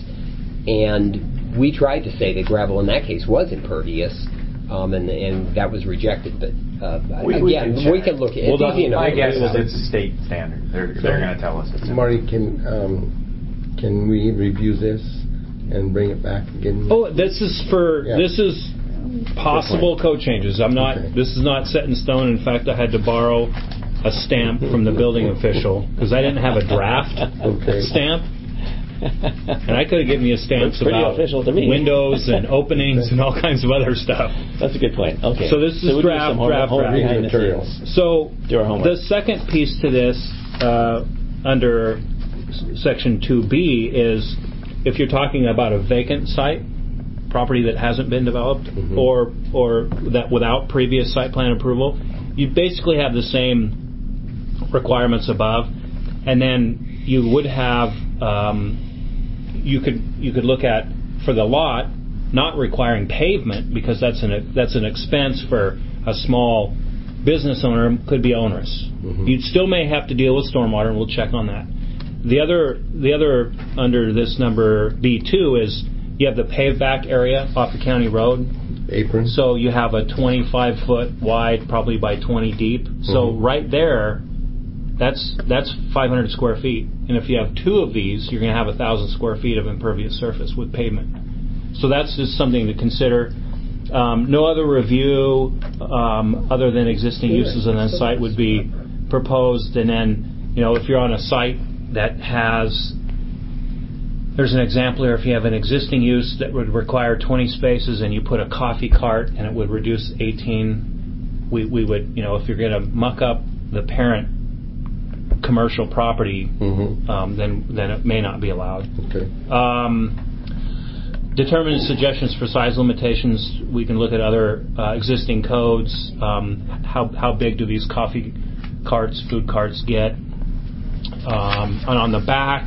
[SPEAKER 4] and we tried to say that gravel in that case was impervious, um, and and that was rejected. But uh,
[SPEAKER 9] We- we
[SPEAKER 4] again,
[SPEAKER 9] can check.
[SPEAKER 4] we can look at it.
[SPEAKER 9] Well,
[SPEAKER 4] It's easy enough.
[SPEAKER 9] my
[SPEAKER 4] to
[SPEAKER 9] guess
[SPEAKER 4] look
[SPEAKER 9] is
[SPEAKER 4] at.
[SPEAKER 9] it's state standard. They're, they're going to tell us it's
[SPEAKER 1] Marty, can um, can we review this and bring it back again?
[SPEAKER 7] Oh, this is for
[SPEAKER 1] Yeah.
[SPEAKER 7] this is possible code changes. I'm not.
[SPEAKER 1] Okay.
[SPEAKER 7] This is not set in stone. In fact, I had to borrow a stamp from the building official because I didn't have a draft
[SPEAKER 1] Okay.
[SPEAKER 7] stamp, and I could have given you stamps
[SPEAKER 5] Looks pretty
[SPEAKER 7] about
[SPEAKER 5] official to me.
[SPEAKER 7] windows and openings and all kinds of other stuff.
[SPEAKER 5] That's a good point. Okay.
[SPEAKER 7] So this is
[SPEAKER 5] we'll do
[SPEAKER 7] draft,
[SPEAKER 5] some home-
[SPEAKER 7] draft,
[SPEAKER 5] home
[SPEAKER 7] draft.
[SPEAKER 5] behind the
[SPEAKER 1] Material.
[SPEAKER 5] scenes.
[SPEAKER 7] So
[SPEAKER 5] Do our homework.
[SPEAKER 7] the second piece to this, uh, under s- section two B, is if you're talking about a vacant site, property that hasn't been developed,
[SPEAKER 1] Mhm.
[SPEAKER 7] or or that without previous site plan approval, you basically have the same requirements above, and then you would have um, you could you could look at for the lot not requiring pavement because that's an that's an expense for a small business owner, could be onerous.
[SPEAKER 1] Mhm.
[SPEAKER 7] You still may have to deal with stormwater, and we'll check on that. The other the other under this number B two is you have the paved back area off the county road.
[SPEAKER 1] Apron.
[SPEAKER 7] So you have a twenty-five foot wide, probably by twenty deep. So
[SPEAKER 1] Mhm.
[SPEAKER 7] right there, that's that's five hundred square feet. And if you have two of these, you're going to have one thousand square feet of impervious surface with pavement. So that's just something to consider. Um, no other review um, other than existing uses on that site would be proposed. And then, you know, if you're on a site that has, there's an example here, if you have an existing use that would require twenty spaces and you put a coffee cart and it would reduce eighteen, we, we would, you know, if you're going to muck up the parent commercial property,
[SPEAKER 1] Mhm.
[SPEAKER 7] um, then then it may not be allowed.
[SPEAKER 1] Okay.
[SPEAKER 7] Um, determine suggestions for size limitations. We can look at other uh, existing codes. Um, how how big do these coffee carts, food carts get? Um, and on the back,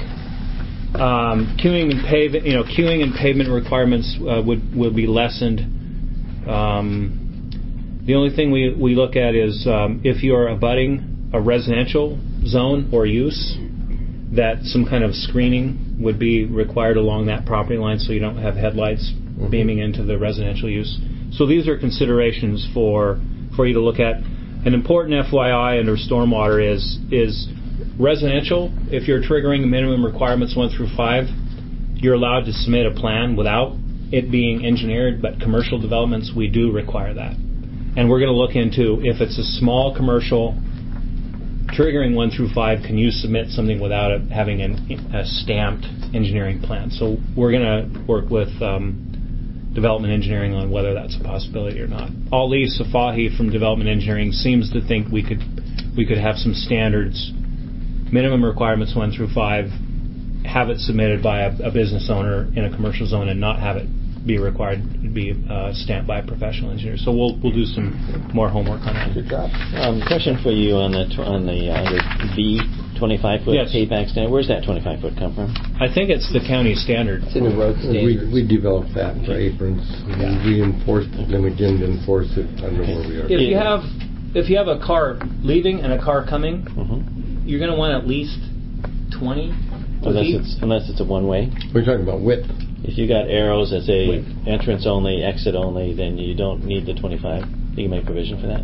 [SPEAKER 7] um, queuing and pavement, you know, queuing and pavement requirements uh, would would be lessened. Um, The only thing we, we look at is um, if you are abutting a residential zone or use, that some kind of screening would be required along that property line so you don't have headlights mm-hmm. beaming into the residential use. So these are considerations for for you to look at. An important F Y I under stormwater is is residential. If you're triggering minimum requirements one through five, you're allowed to submit a plan without it being engineered, but commercial developments, we do require that. And we're going to look into if it's a small commercial triggering one through five, can you submit something without it having an, a stamped engineering plan? So we're going to work with um, development engineering on whether that's a possibility or not. Ali Safahi from development engineering seems to think we could we could have some standards, minimum requirements one through five, have it submitted by a, a business owner in a commercial zone and not have it be required to be uh, stamped by a professional engineer. So we'll we'll do some more homework on that.
[SPEAKER 1] Good job.
[SPEAKER 5] Um, question for you on the tw- on the uh, B twenty-five foot
[SPEAKER 7] yes.
[SPEAKER 5] payback standard. Where's that twenty-five foot come from?
[SPEAKER 7] I think it's the county standard.
[SPEAKER 4] It's in the road standards.
[SPEAKER 1] We, we developed that for aprons.
[SPEAKER 7] Yeah.
[SPEAKER 1] We enforced it, then we didn't enforce it. I don't know where we are.
[SPEAKER 7] If you have if you have a car leaving and a car coming,
[SPEAKER 5] Mm-hmm.
[SPEAKER 7] you're going to want at least twenty.
[SPEAKER 5] Unless it's unless it's a one way.
[SPEAKER 1] We're talking about width.
[SPEAKER 5] If you got arrows that say
[SPEAKER 7] Wait.
[SPEAKER 5] entrance only, exit only, then you don't need the twenty-five. You can make provision for that.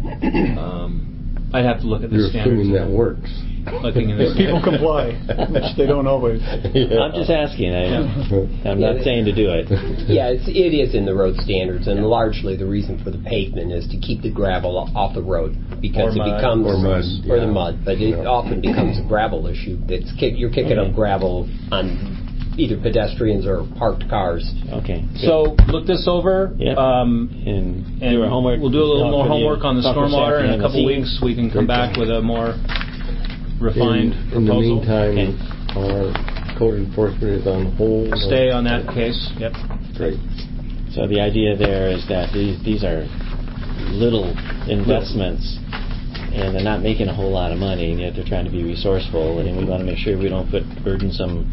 [SPEAKER 7] Um, I'd have to look at the
[SPEAKER 1] You're
[SPEAKER 7] standards.
[SPEAKER 1] assuming that works.
[SPEAKER 7] Looking in the
[SPEAKER 8] If people comply, which they don't always.
[SPEAKER 1] Yeah.
[SPEAKER 5] I'm just asking. I, I'm
[SPEAKER 4] Yeah,
[SPEAKER 5] not saying to do it.
[SPEAKER 4] Yeah, it's, it is in the road standards, and largely the reason for the pavement is to keep the gravel off the road because
[SPEAKER 7] Or
[SPEAKER 4] it
[SPEAKER 7] mud.
[SPEAKER 4] becomes
[SPEAKER 1] Or mud,
[SPEAKER 4] or
[SPEAKER 1] yeah.
[SPEAKER 4] the mud, but it
[SPEAKER 1] Yeah.
[SPEAKER 4] often becomes a gravel issue. It's kick, you're kicking
[SPEAKER 5] Okay.
[SPEAKER 4] up gravel on either pedestrians or parked cars.
[SPEAKER 5] Okay. good.
[SPEAKER 7] So look this over.
[SPEAKER 5] Yep.
[SPEAKER 7] Um,
[SPEAKER 5] and,
[SPEAKER 7] and
[SPEAKER 5] do our homework.
[SPEAKER 7] we'll do a little
[SPEAKER 5] Talk
[SPEAKER 7] more
[SPEAKER 5] with you-
[SPEAKER 7] homework on the
[SPEAKER 5] talk with
[SPEAKER 7] stormwater.
[SPEAKER 5] Stephanie
[SPEAKER 7] In a
[SPEAKER 5] on the
[SPEAKER 7] couple
[SPEAKER 5] scene.
[SPEAKER 7] weeks, we can come
[SPEAKER 1] Great
[SPEAKER 7] back
[SPEAKER 1] job.
[SPEAKER 7] with a more refined
[SPEAKER 1] in, in the
[SPEAKER 7] proposal.
[SPEAKER 1] meantime,
[SPEAKER 5] Okay.
[SPEAKER 1] our code enforcement is on hold.
[SPEAKER 7] Stay on that case. Yep.
[SPEAKER 1] Great.
[SPEAKER 5] So the idea there is that these these are little investments, and they're not making a whole lot of money, and yet they're trying to be resourceful, and we want to make sure we don't put burdensome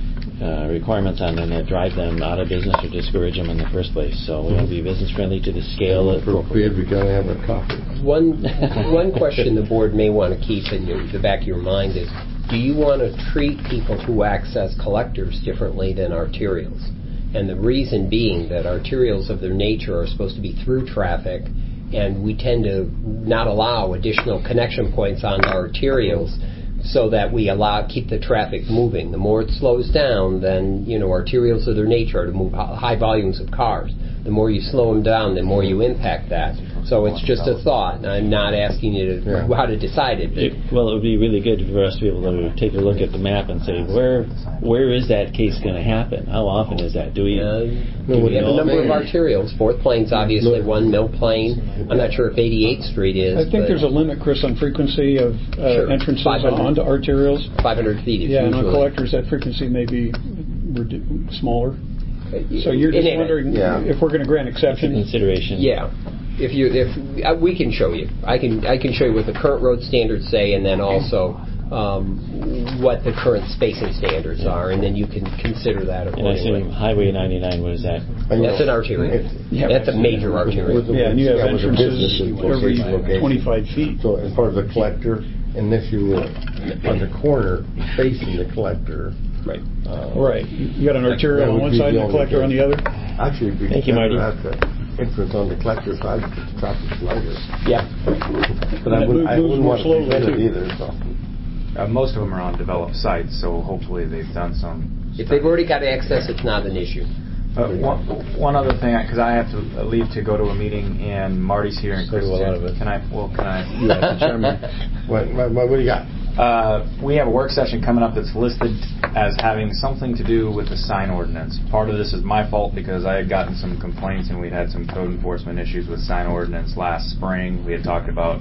[SPEAKER 5] uh, requirements on them that drive them out of business or discourage them in the first place. So we want to be business friendly to the scale of
[SPEAKER 1] For bid, we gotta have a coffee.
[SPEAKER 4] One one question the board may want to keep in your, the back of your mind is, do you want to treat people who access collectors differently than arterials? And the reason being that arterials of their nature are supposed to be through traffic, and we tend to not allow additional connection points on arterials so that we allow keep the traffic moving. The more it slows down, then, you know, arterials of their nature are to move high volumes of cars. The more you slow them down, the more you impact that. So it's just a thought. I'm not asking you to,
[SPEAKER 1] Yeah.
[SPEAKER 4] how to decide it. But
[SPEAKER 5] It, well, it would be really good for us to be able to take a look at the map and say, where where is that case going to happen? How often is that? Do we?
[SPEAKER 4] Uh,
[SPEAKER 1] No,
[SPEAKER 4] we have a
[SPEAKER 1] no,
[SPEAKER 4] number of
[SPEAKER 1] man.
[SPEAKER 4] arterials. Fourth Plain's obviously
[SPEAKER 1] Look.
[SPEAKER 4] one. Mill Plain. I'm not sure if eighty-eighth Street is.
[SPEAKER 8] I think
[SPEAKER 4] but
[SPEAKER 8] there's a limit, Chris, on frequency of uh,
[SPEAKER 4] Sure.
[SPEAKER 8] entrances
[SPEAKER 4] five hundred.
[SPEAKER 8] onto arterials.
[SPEAKER 4] five hundred feet is
[SPEAKER 8] Yeah, and on
[SPEAKER 4] usually.
[SPEAKER 8] collectors, that frequency may be redu- smaller. So you're
[SPEAKER 4] In
[SPEAKER 8] just
[SPEAKER 4] any-
[SPEAKER 8] wondering
[SPEAKER 1] Yeah.
[SPEAKER 8] if we're going to grant
[SPEAKER 5] It's a
[SPEAKER 8] exceptions.
[SPEAKER 5] consideration.
[SPEAKER 4] Yeah. If you if uh, we can show you, I can I can show you what the current road standards say, and then also um, what the current spacing standards are, and then you can consider that
[SPEAKER 5] And I assume
[SPEAKER 4] accordingly.
[SPEAKER 5] Highway ninety-nine, what is that?
[SPEAKER 4] That's an arterial.
[SPEAKER 8] Yeah.
[SPEAKER 4] That's a major arterial.
[SPEAKER 1] With the-
[SPEAKER 8] Yeah, and you have
[SPEAKER 1] yeah, with the
[SPEAKER 8] entrances
[SPEAKER 1] businesses,
[SPEAKER 8] every
[SPEAKER 1] location, location.
[SPEAKER 8] twenty-five feet.
[SPEAKER 1] So as far as the collector, unless you were on the corner facing the collector.
[SPEAKER 4] Right.
[SPEAKER 1] uh,
[SPEAKER 8] Right. You got an arterial
[SPEAKER 1] that
[SPEAKER 8] on
[SPEAKER 1] would
[SPEAKER 8] one
[SPEAKER 1] be
[SPEAKER 8] side
[SPEAKER 1] the
[SPEAKER 8] and a
[SPEAKER 1] only
[SPEAKER 8] collector on
[SPEAKER 1] case.
[SPEAKER 8] the other?
[SPEAKER 1] Actually, it'd be
[SPEAKER 5] Thank you,
[SPEAKER 1] better
[SPEAKER 5] Marty.
[SPEAKER 1] at the entrance on the collector side because the traffic's lighter.
[SPEAKER 4] Yeah.
[SPEAKER 1] But I
[SPEAKER 8] And it
[SPEAKER 1] wouldn't, I
[SPEAKER 8] moves
[SPEAKER 1] wouldn't
[SPEAKER 8] more
[SPEAKER 1] want to
[SPEAKER 8] slowly,
[SPEAKER 1] prevent it
[SPEAKER 8] too.
[SPEAKER 1] either, so.
[SPEAKER 9] Uh, most of them are on developed sites, so hopefully they've done some.
[SPEAKER 4] If they've already got access, it's not an issue.
[SPEAKER 9] Uh, one, one other thing, because I have to leave to go to a meeting, and Marty's here and
[SPEAKER 5] So
[SPEAKER 9] Chris
[SPEAKER 5] do a
[SPEAKER 9] is
[SPEAKER 5] lot
[SPEAKER 9] here.
[SPEAKER 5] of us.
[SPEAKER 9] Can I? Well, can I?
[SPEAKER 1] You as the chairman. What, what, what do you got?
[SPEAKER 9] Uh, we have a work session coming up that's listed as having something to do with the sign ordinance. Part of this is my fault because I had gotten some complaints and we'd had some code enforcement issues with sign ordinance last spring. We had talked about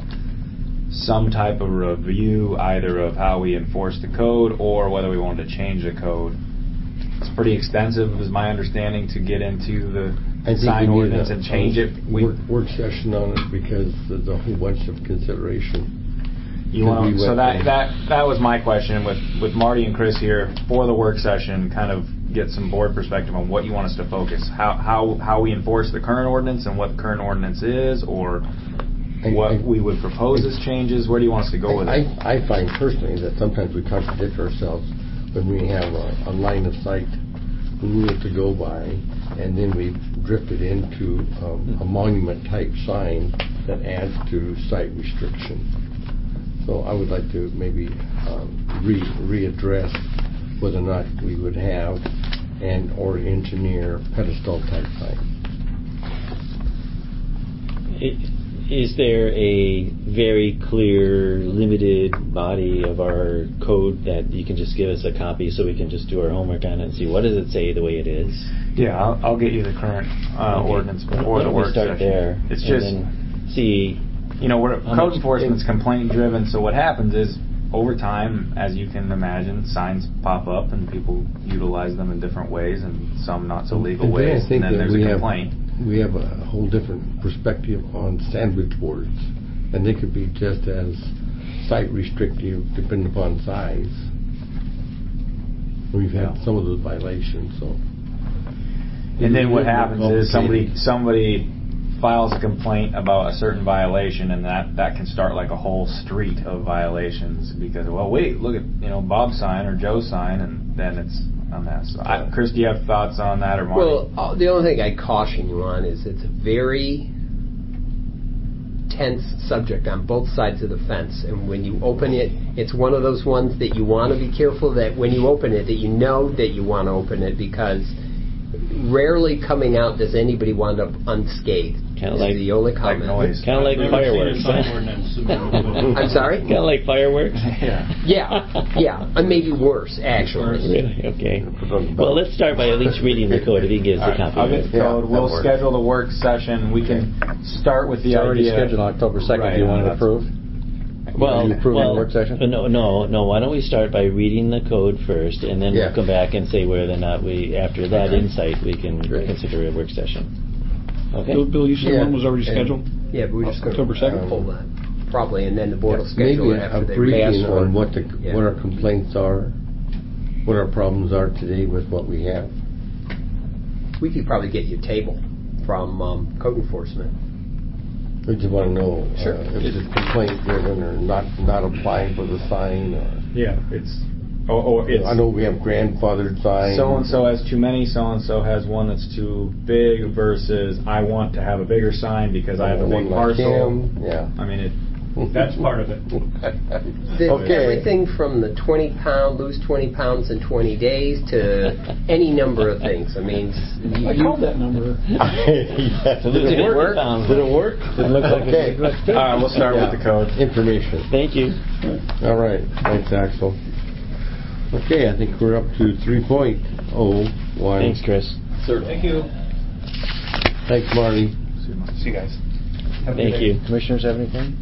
[SPEAKER 9] some type of review either of how we enforce the code or whether we wanted to change the code. It's pretty expensive, is my understanding, to get into the
[SPEAKER 1] I think
[SPEAKER 9] sign
[SPEAKER 1] we need
[SPEAKER 9] ordinance
[SPEAKER 1] a-
[SPEAKER 9] and change it. We,
[SPEAKER 1] Work, work session on it because there's a whole bunch of consideration.
[SPEAKER 9] You
[SPEAKER 1] Because
[SPEAKER 9] want
[SPEAKER 1] we
[SPEAKER 9] so
[SPEAKER 1] went
[SPEAKER 9] that
[SPEAKER 1] from-
[SPEAKER 9] that that was my question with with Marty and Chris here for the work session. Kind of get some board perspective on what you want us to focus, how how how we enforce the current ordinance and what the current ordinance is, or
[SPEAKER 1] I-
[SPEAKER 9] what
[SPEAKER 1] I-
[SPEAKER 9] we would propose as changes? Where do you want us to go with
[SPEAKER 1] I,
[SPEAKER 9] it?
[SPEAKER 1] I find personally that sometimes we contradict ourselves when we have a, a line of sight rule to go by, and then we drift it into um, a monument type sign that adds to sight restriction. So I would like to maybe um, re readdress whether or not we would have and or engineer pedestal type sign.
[SPEAKER 5] Is there a very clear, limited body of our code that you can just give us a copy so we can just do our homework on it and see what does it say the way it is?
[SPEAKER 9] Yeah, I'll, I'll get you the current uh,
[SPEAKER 5] Okay.
[SPEAKER 9] ordinance
[SPEAKER 5] Why
[SPEAKER 9] before the
[SPEAKER 5] don't we
[SPEAKER 9] work
[SPEAKER 5] start
[SPEAKER 9] session.
[SPEAKER 5] there?
[SPEAKER 9] It's
[SPEAKER 5] and
[SPEAKER 9] just,
[SPEAKER 5] then see.
[SPEAKER 9] you know, we're,
[SPEAKER 5] How
[SPEAKER 9] code
[SPEAKER 5] much-
[SPEAKER 9] enforcement's complaint driven, so what happens is, over time, as you can imagine, signs pop up and people utilize them in different ways and some not so legal
[SPEAKER 1] And then I
[SPEAKER 9] ways,
[SPEAKER 1] think
[SPEAKER 9] and then
[SPEAKER 1] that
[SPEAKER 9] there's
[SPEAKER 1] we
[SPEAKER 9] a
[SPEAKER 1] have-
[SPEAKER 9] complaint.
[SPEAKER 1] We have a whole different perspective on sandwich boards, and they could be just as sight restrictive depending upon size. We've had
[SPEAKER 9] Yeah.
[SPEAKER 1] some of those violations, so.
[SPEAKER 9] And then what
[SPEAKER 1] It's a little
[SPEAKER 9] happens
[SPEAKER 1] more
[SPEAKER 9] is somebody
[SPEAKER 1] complicated.
[SPEAKER 9] somebody files a complaint about a certain violation, and that, that can start like a whole street of violations because, well, wait, look at, you know, Bob's sign or Joe's sign, and then it's a mess. I, Chris, do you have thoughts on that, or Marty?
[SPEAKER 4] Well, uh, the only thing I caution you on is it's a very tense subject on both sides of the fence, and when you open it, it's one of those ones that you want to be careful that when you open it, that you know that you want to open it, because rarely coming out does anybody wind up unscathed.
[SPEAKER 5] Kind of
[SPEAKER 4] is
[SPEAKER 5] like
[SPEAKER 4] the only
[SPEAKER 9] like
[SPEAKER 4] comment.
[SPEAKER 9] noise.
[SPEAKER 5] Kind of like
[SPEAKER 7] Never
[SPEAKER 5] fireworks.
[SPEAKER 7] seen a sign ordinance submitted.
[SPEAKER 4] I'm sorry?
[SPEAKER 5] Kind of like fireworks.
[SPEAKER 9] Yeah.
[SPEAKER 4] Yeah, yeah, and maybe worse actually.
[SPEAKER 5] Really? Okay.
[SPEAKER 1] Put it on the
[SPEAKER 5] Well,
[SPEAKER 1] belt.
[SPEAKER 5] let's start by at least reading the code if you can give us
[SPEAKER 9] All
[SPEAKER 5] a
[SPEAKER 9] right,
[SPEAKER 5] copy.
[SPEAKER 9] I'll
[SPEAKER 5] of
[SPEAKER 9] get
[SPEAKER 5] it.
[SPEAKER 9] the code.
[SPEAKER 1] Yeah,
[SPEAKER 9] We'll
[SPEAKER 1] that works.
[SPEAKER 9] schedule the work session. We can start with the
[SPEAKER 3] It's already
[SPEAKER 9] idea.
[SPEAKER 3] scheduled on October second.
[SPEAKER 9] Right,
[SPEAKER 3] Do you want it
[SPEAKER 9] that's-
[SPEAKER 3] approved?
[SPEAKER 5] Well,
[SPEAKER 3] Are you approving
[SPEAKER 5] well,
[SPEAKER 3] the work session?
[SPEAKER 5] No, no, no. Why don't we start by reading the code first, and then
[SPEAKER 1] Yeah.
[SPEAKER 5] we'll come back and say whether or not we, after that
[SPEAKER 1] Okay.
[SPEAKER 5] insight, we can
[SPEAKER 1] Great.
[SPEAKER 5] consider a work session. Okay.
[SPEAKER 8] Bill, Bill, you said
[SPEAKER 1] Yeah,
[SPEAKER 8] one was already
[SPEAKER 1] and-
[SPEAKER 8] scheduled?
[SPEAKER 4] Yeah, but we're just going
[SPEAKER 8] October second?
[SPEAKER 4] to pull that probably, and then the board will
[SPEAKER 1] Maybe
[SPEAKER 4] schedule it
[SPEAKER 1] a,
[SPEAKER 4] after
[SPEAKER 1] a
[SPEAKER 4] they
[SPEAKER 1] briefing
[SPEAKER 4] ask for
[SPEAKER 1] on
[SPEAKER 4] it.
[SPEAKER 1] what the
[SPEAKER 4] Yeah.
[SPEAKER 1] what our complaints are, what our problems are today with what we have.
[SPEAKER 4] We could probably get you a table from um, code enforcement.
[SPEAKER 1] We just want to know
[SPEAKER 4] Sure.
[SPEAKER 1] uh, if it's complaint driven or not not applying for the sign. Or
[SPEAKER 9] Yeah, it's. Or, or it's.
[SPEAKER 1] I know we have grandfathered signs.
[SPEAKER 9] So and so has too many. So and so has one that's too big. Versus, I want to have a bigger sign because I have a
[SPEAKER 1] One
[SPEAKER 9] big
[SPEAKER 1] like
[SPEAKER 9] parcel.
[SPEAKER 1] him, Yeah.
[SPEAKER 9] I mean, it.
[SPEAKER 7] That's part of it.
[SPEAKER 4] The,
[SPEAKER 1] Okay.
[SPEAKER 4] Everything from the twenty pound, lose twenty pounds in twenty days to any number of things. I mean, you,
[SPEAKER 8] I called that number.
[SPEAKER 1] Yes.
[SPEAKER 5] To lose
[SPEAKER 1] Did it
[SPEAKER 5] fifty
[SPEAKER 1] work?
[SPEAKER 5] pounds.
[SPEAKER 1] Did it work?
[SPEAKER 3] Didn't look like
[SPEAKER 1] Okay.
[SPEAKER 3] it. Looked
[SPEAKER 9] All
[SPEAKER 3] good.
[SPEAKER 9] right, we'll start
[SPEAKER 1] Yeah.
[SPEAKER 9] with the code.
[SPEAKER 1] Information.
[SPEAKER 5] Thank you.
[SPEAKER 1] All right. Thanks, Axel. Okay, I think we're up to three point oh one.
[SPEAKER 5] Thanks, Chris.
[SPEAKER 7] Thank you.
[SPEAKER 1] Thanks, Marty.
[SPEAKER 7] See you guys. Have a good
[SPEAKER 5] Thank
[SPEAKER 7] day.
[SPEAKER 5] you.
[SPEAKER 3] Commissioners have anything?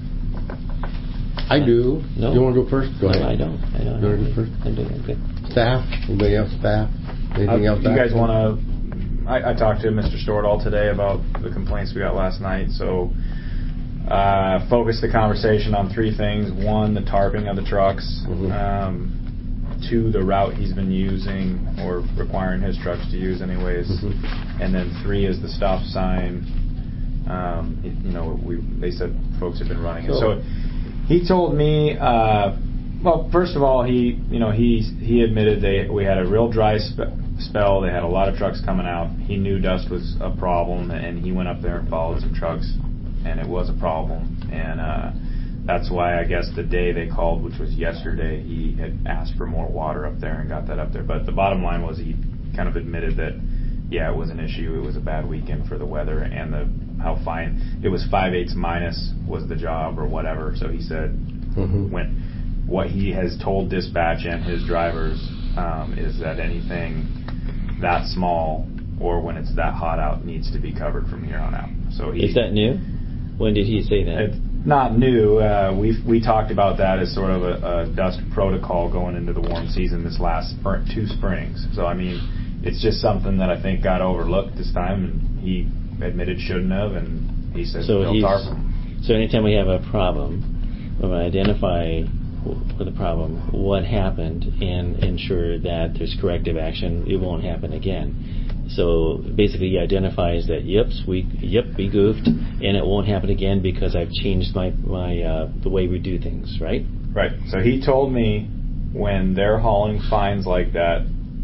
[SPEAKER 1] I do.
[SPEAKER 5] No.
[SPEAKER 1] You want to go first? Go
[SPEAKER 5] No,
[SPEAKER 1] ahead.
[SPEAKER 5] I don't. I don't.
[SPEAKER 1] You want to go first?
[SPEAKER 5] I'm doing good.
[SPEAKER 1] Staff? Anybody else? Staff? Anything
[SPEAKER 9] Uh,
[SPEAKER 1] else?
[SPEAKER 9] you guys
[SPEAKER 1] Axel?
[SPEAKER 9] want to? I, I talked to Mister Stordahl today about the complaints we got last night. So, uh, focus the conversation on three things: one, the tarping of the trucks;
[SPEAKER 1] Mhm.
[SPEAKER 9] um, two, the route he's been using or requiring his trucks to use, anyways;
[SPEAKER 1] Mhm.
[SPEAKER 9] and then three is the stop sign. Um, it- you know, we they said folks have been running it.
[SPEAKER 1] So-
[SPEAKER 9] So he told me. Uh, well, first of all, he you know he he admitted they we had a real dry spe- spell. They had a lot of trucks coming out. He knew dust was a problem, and he went up there and followed some trucks, and it was a problem. And uh, that's why I guess the day they called, which was yesterday, he had asked for more water up there and got that up there. But the bottom line was he kind of admitted that, yeah, it was an issue. It was a bad weekend for the weather and the how fine it was. Five eighths minus was the job or whatever. So he said
[SPEAKER 1] Mhm.
[SPEAKER 9] when what he has told dispatch and his drivers um, is that anything that small or when it's that hot out needs to be covered from here on out. So he,
[SPEAKER 5] Is that new? When did he say that?
[SPEAKER 9] it's not new. Uh, we we talked about that as sort of a, a dust protocol going into the warm season this last spring, two springs. So I mean, it's just something that I think got overlooked this time, and he admitted shouldn't have, and he said
[SPEAKER 5] So
[SPEAKER 9] don't
[SPEAKER 5] he's,
[SPEAKER 9] tarp them.
[SPEAKER 5] so anytime we have a problem, we're going to identify with the problem, what happened, and ensure that there's corrective action. It won't happen again. So basically, he identifies that yips, we yep, we goofed, and it won't happen again because I've changed my my uh, the way we do things. Right.
[SPEAKER 9] Right. So he told me when they're hauling fines like that,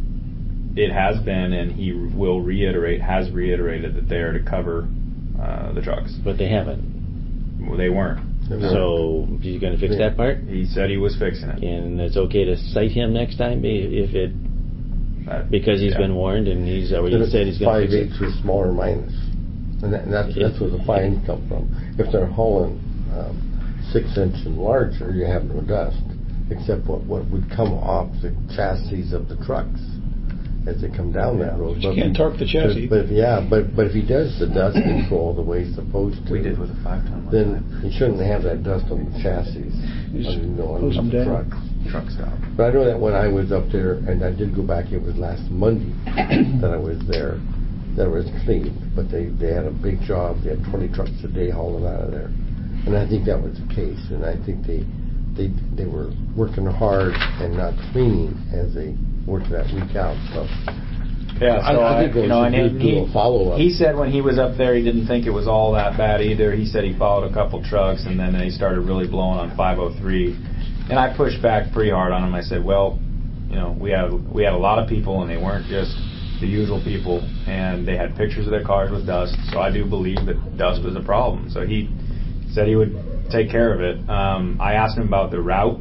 [SPEAKER 9] it has been, and he will reiterate, has reiterated that they are to cover uh, the trucks.
[SPEAKER 5] But they haven't.
[SPEAKER 9] Well, they weren't.
[SPEAKER 5] So you going to fix that part?
[SPEAKER 9] He said he was fixing it.
[SPEAKER 5] And it's okay to cite him next time if it.
[SPEAKER 9] That,
[SPEAKER 5] because he's
[SPEAKER 9] yeah.
[SPEAKER 5] been warned and he's already said he's going to fix it.
[SPEAKER 1] Five eighths or smaller minus, and, that, and that's that's where the fines come from. If they're hauling um, six inch and larger, you have no dust, except what what would come off the chassis of the trucks as they come down that road.
[SPEAKER 8] But you can't torque the chassis.
[SPEAKER 1] But, but yeah, but but if he does the dust control the way he's supposed to,
[SPEAKER 9] we did with a five ton.
[SPEAKER 1] Then he shouldn't have that dust on the chassis.
[SPEAKER 8] Just
[SPEAKER 1] on, you know, on
[SPEAKER 8] hose them
[SPEAKER 1] the
[SPEAKER 8] down.
[SPEAKER 1] truck.
[SPEAKER 9] Truck stop.
[SPEAKER 1] But I know that when I was up there, and I did go back, it was last Monday that I was there, that it was clean. But they, they had a big job. They had twenty trucks a day hauling out of there. And I think that was the case. And I think they they they were working hard and not cleaning as they worked that week out. So
[SPEAKER 9] yeah, so I, I think
[SPEAKER 1] I,
[SPEAKER 9] you know, and
[SPEAKER 1] do
[SPEAKER 9] he,
[SPEAKER 1] a follow-up.
[SPEAKER 9] He said when he was up there, he didn't think it was all that bad either. He said he followed a couple trucks, and then they started really blowing on five oh three. And I pushed back pretty hard on him. I said, well, you know, we had we had a lot of people, and they weren't just the usual people, and they had pictures of their cars with dust. So I do believe that dust was a problem. So he said he would take care of it. Um, I asked him about the route,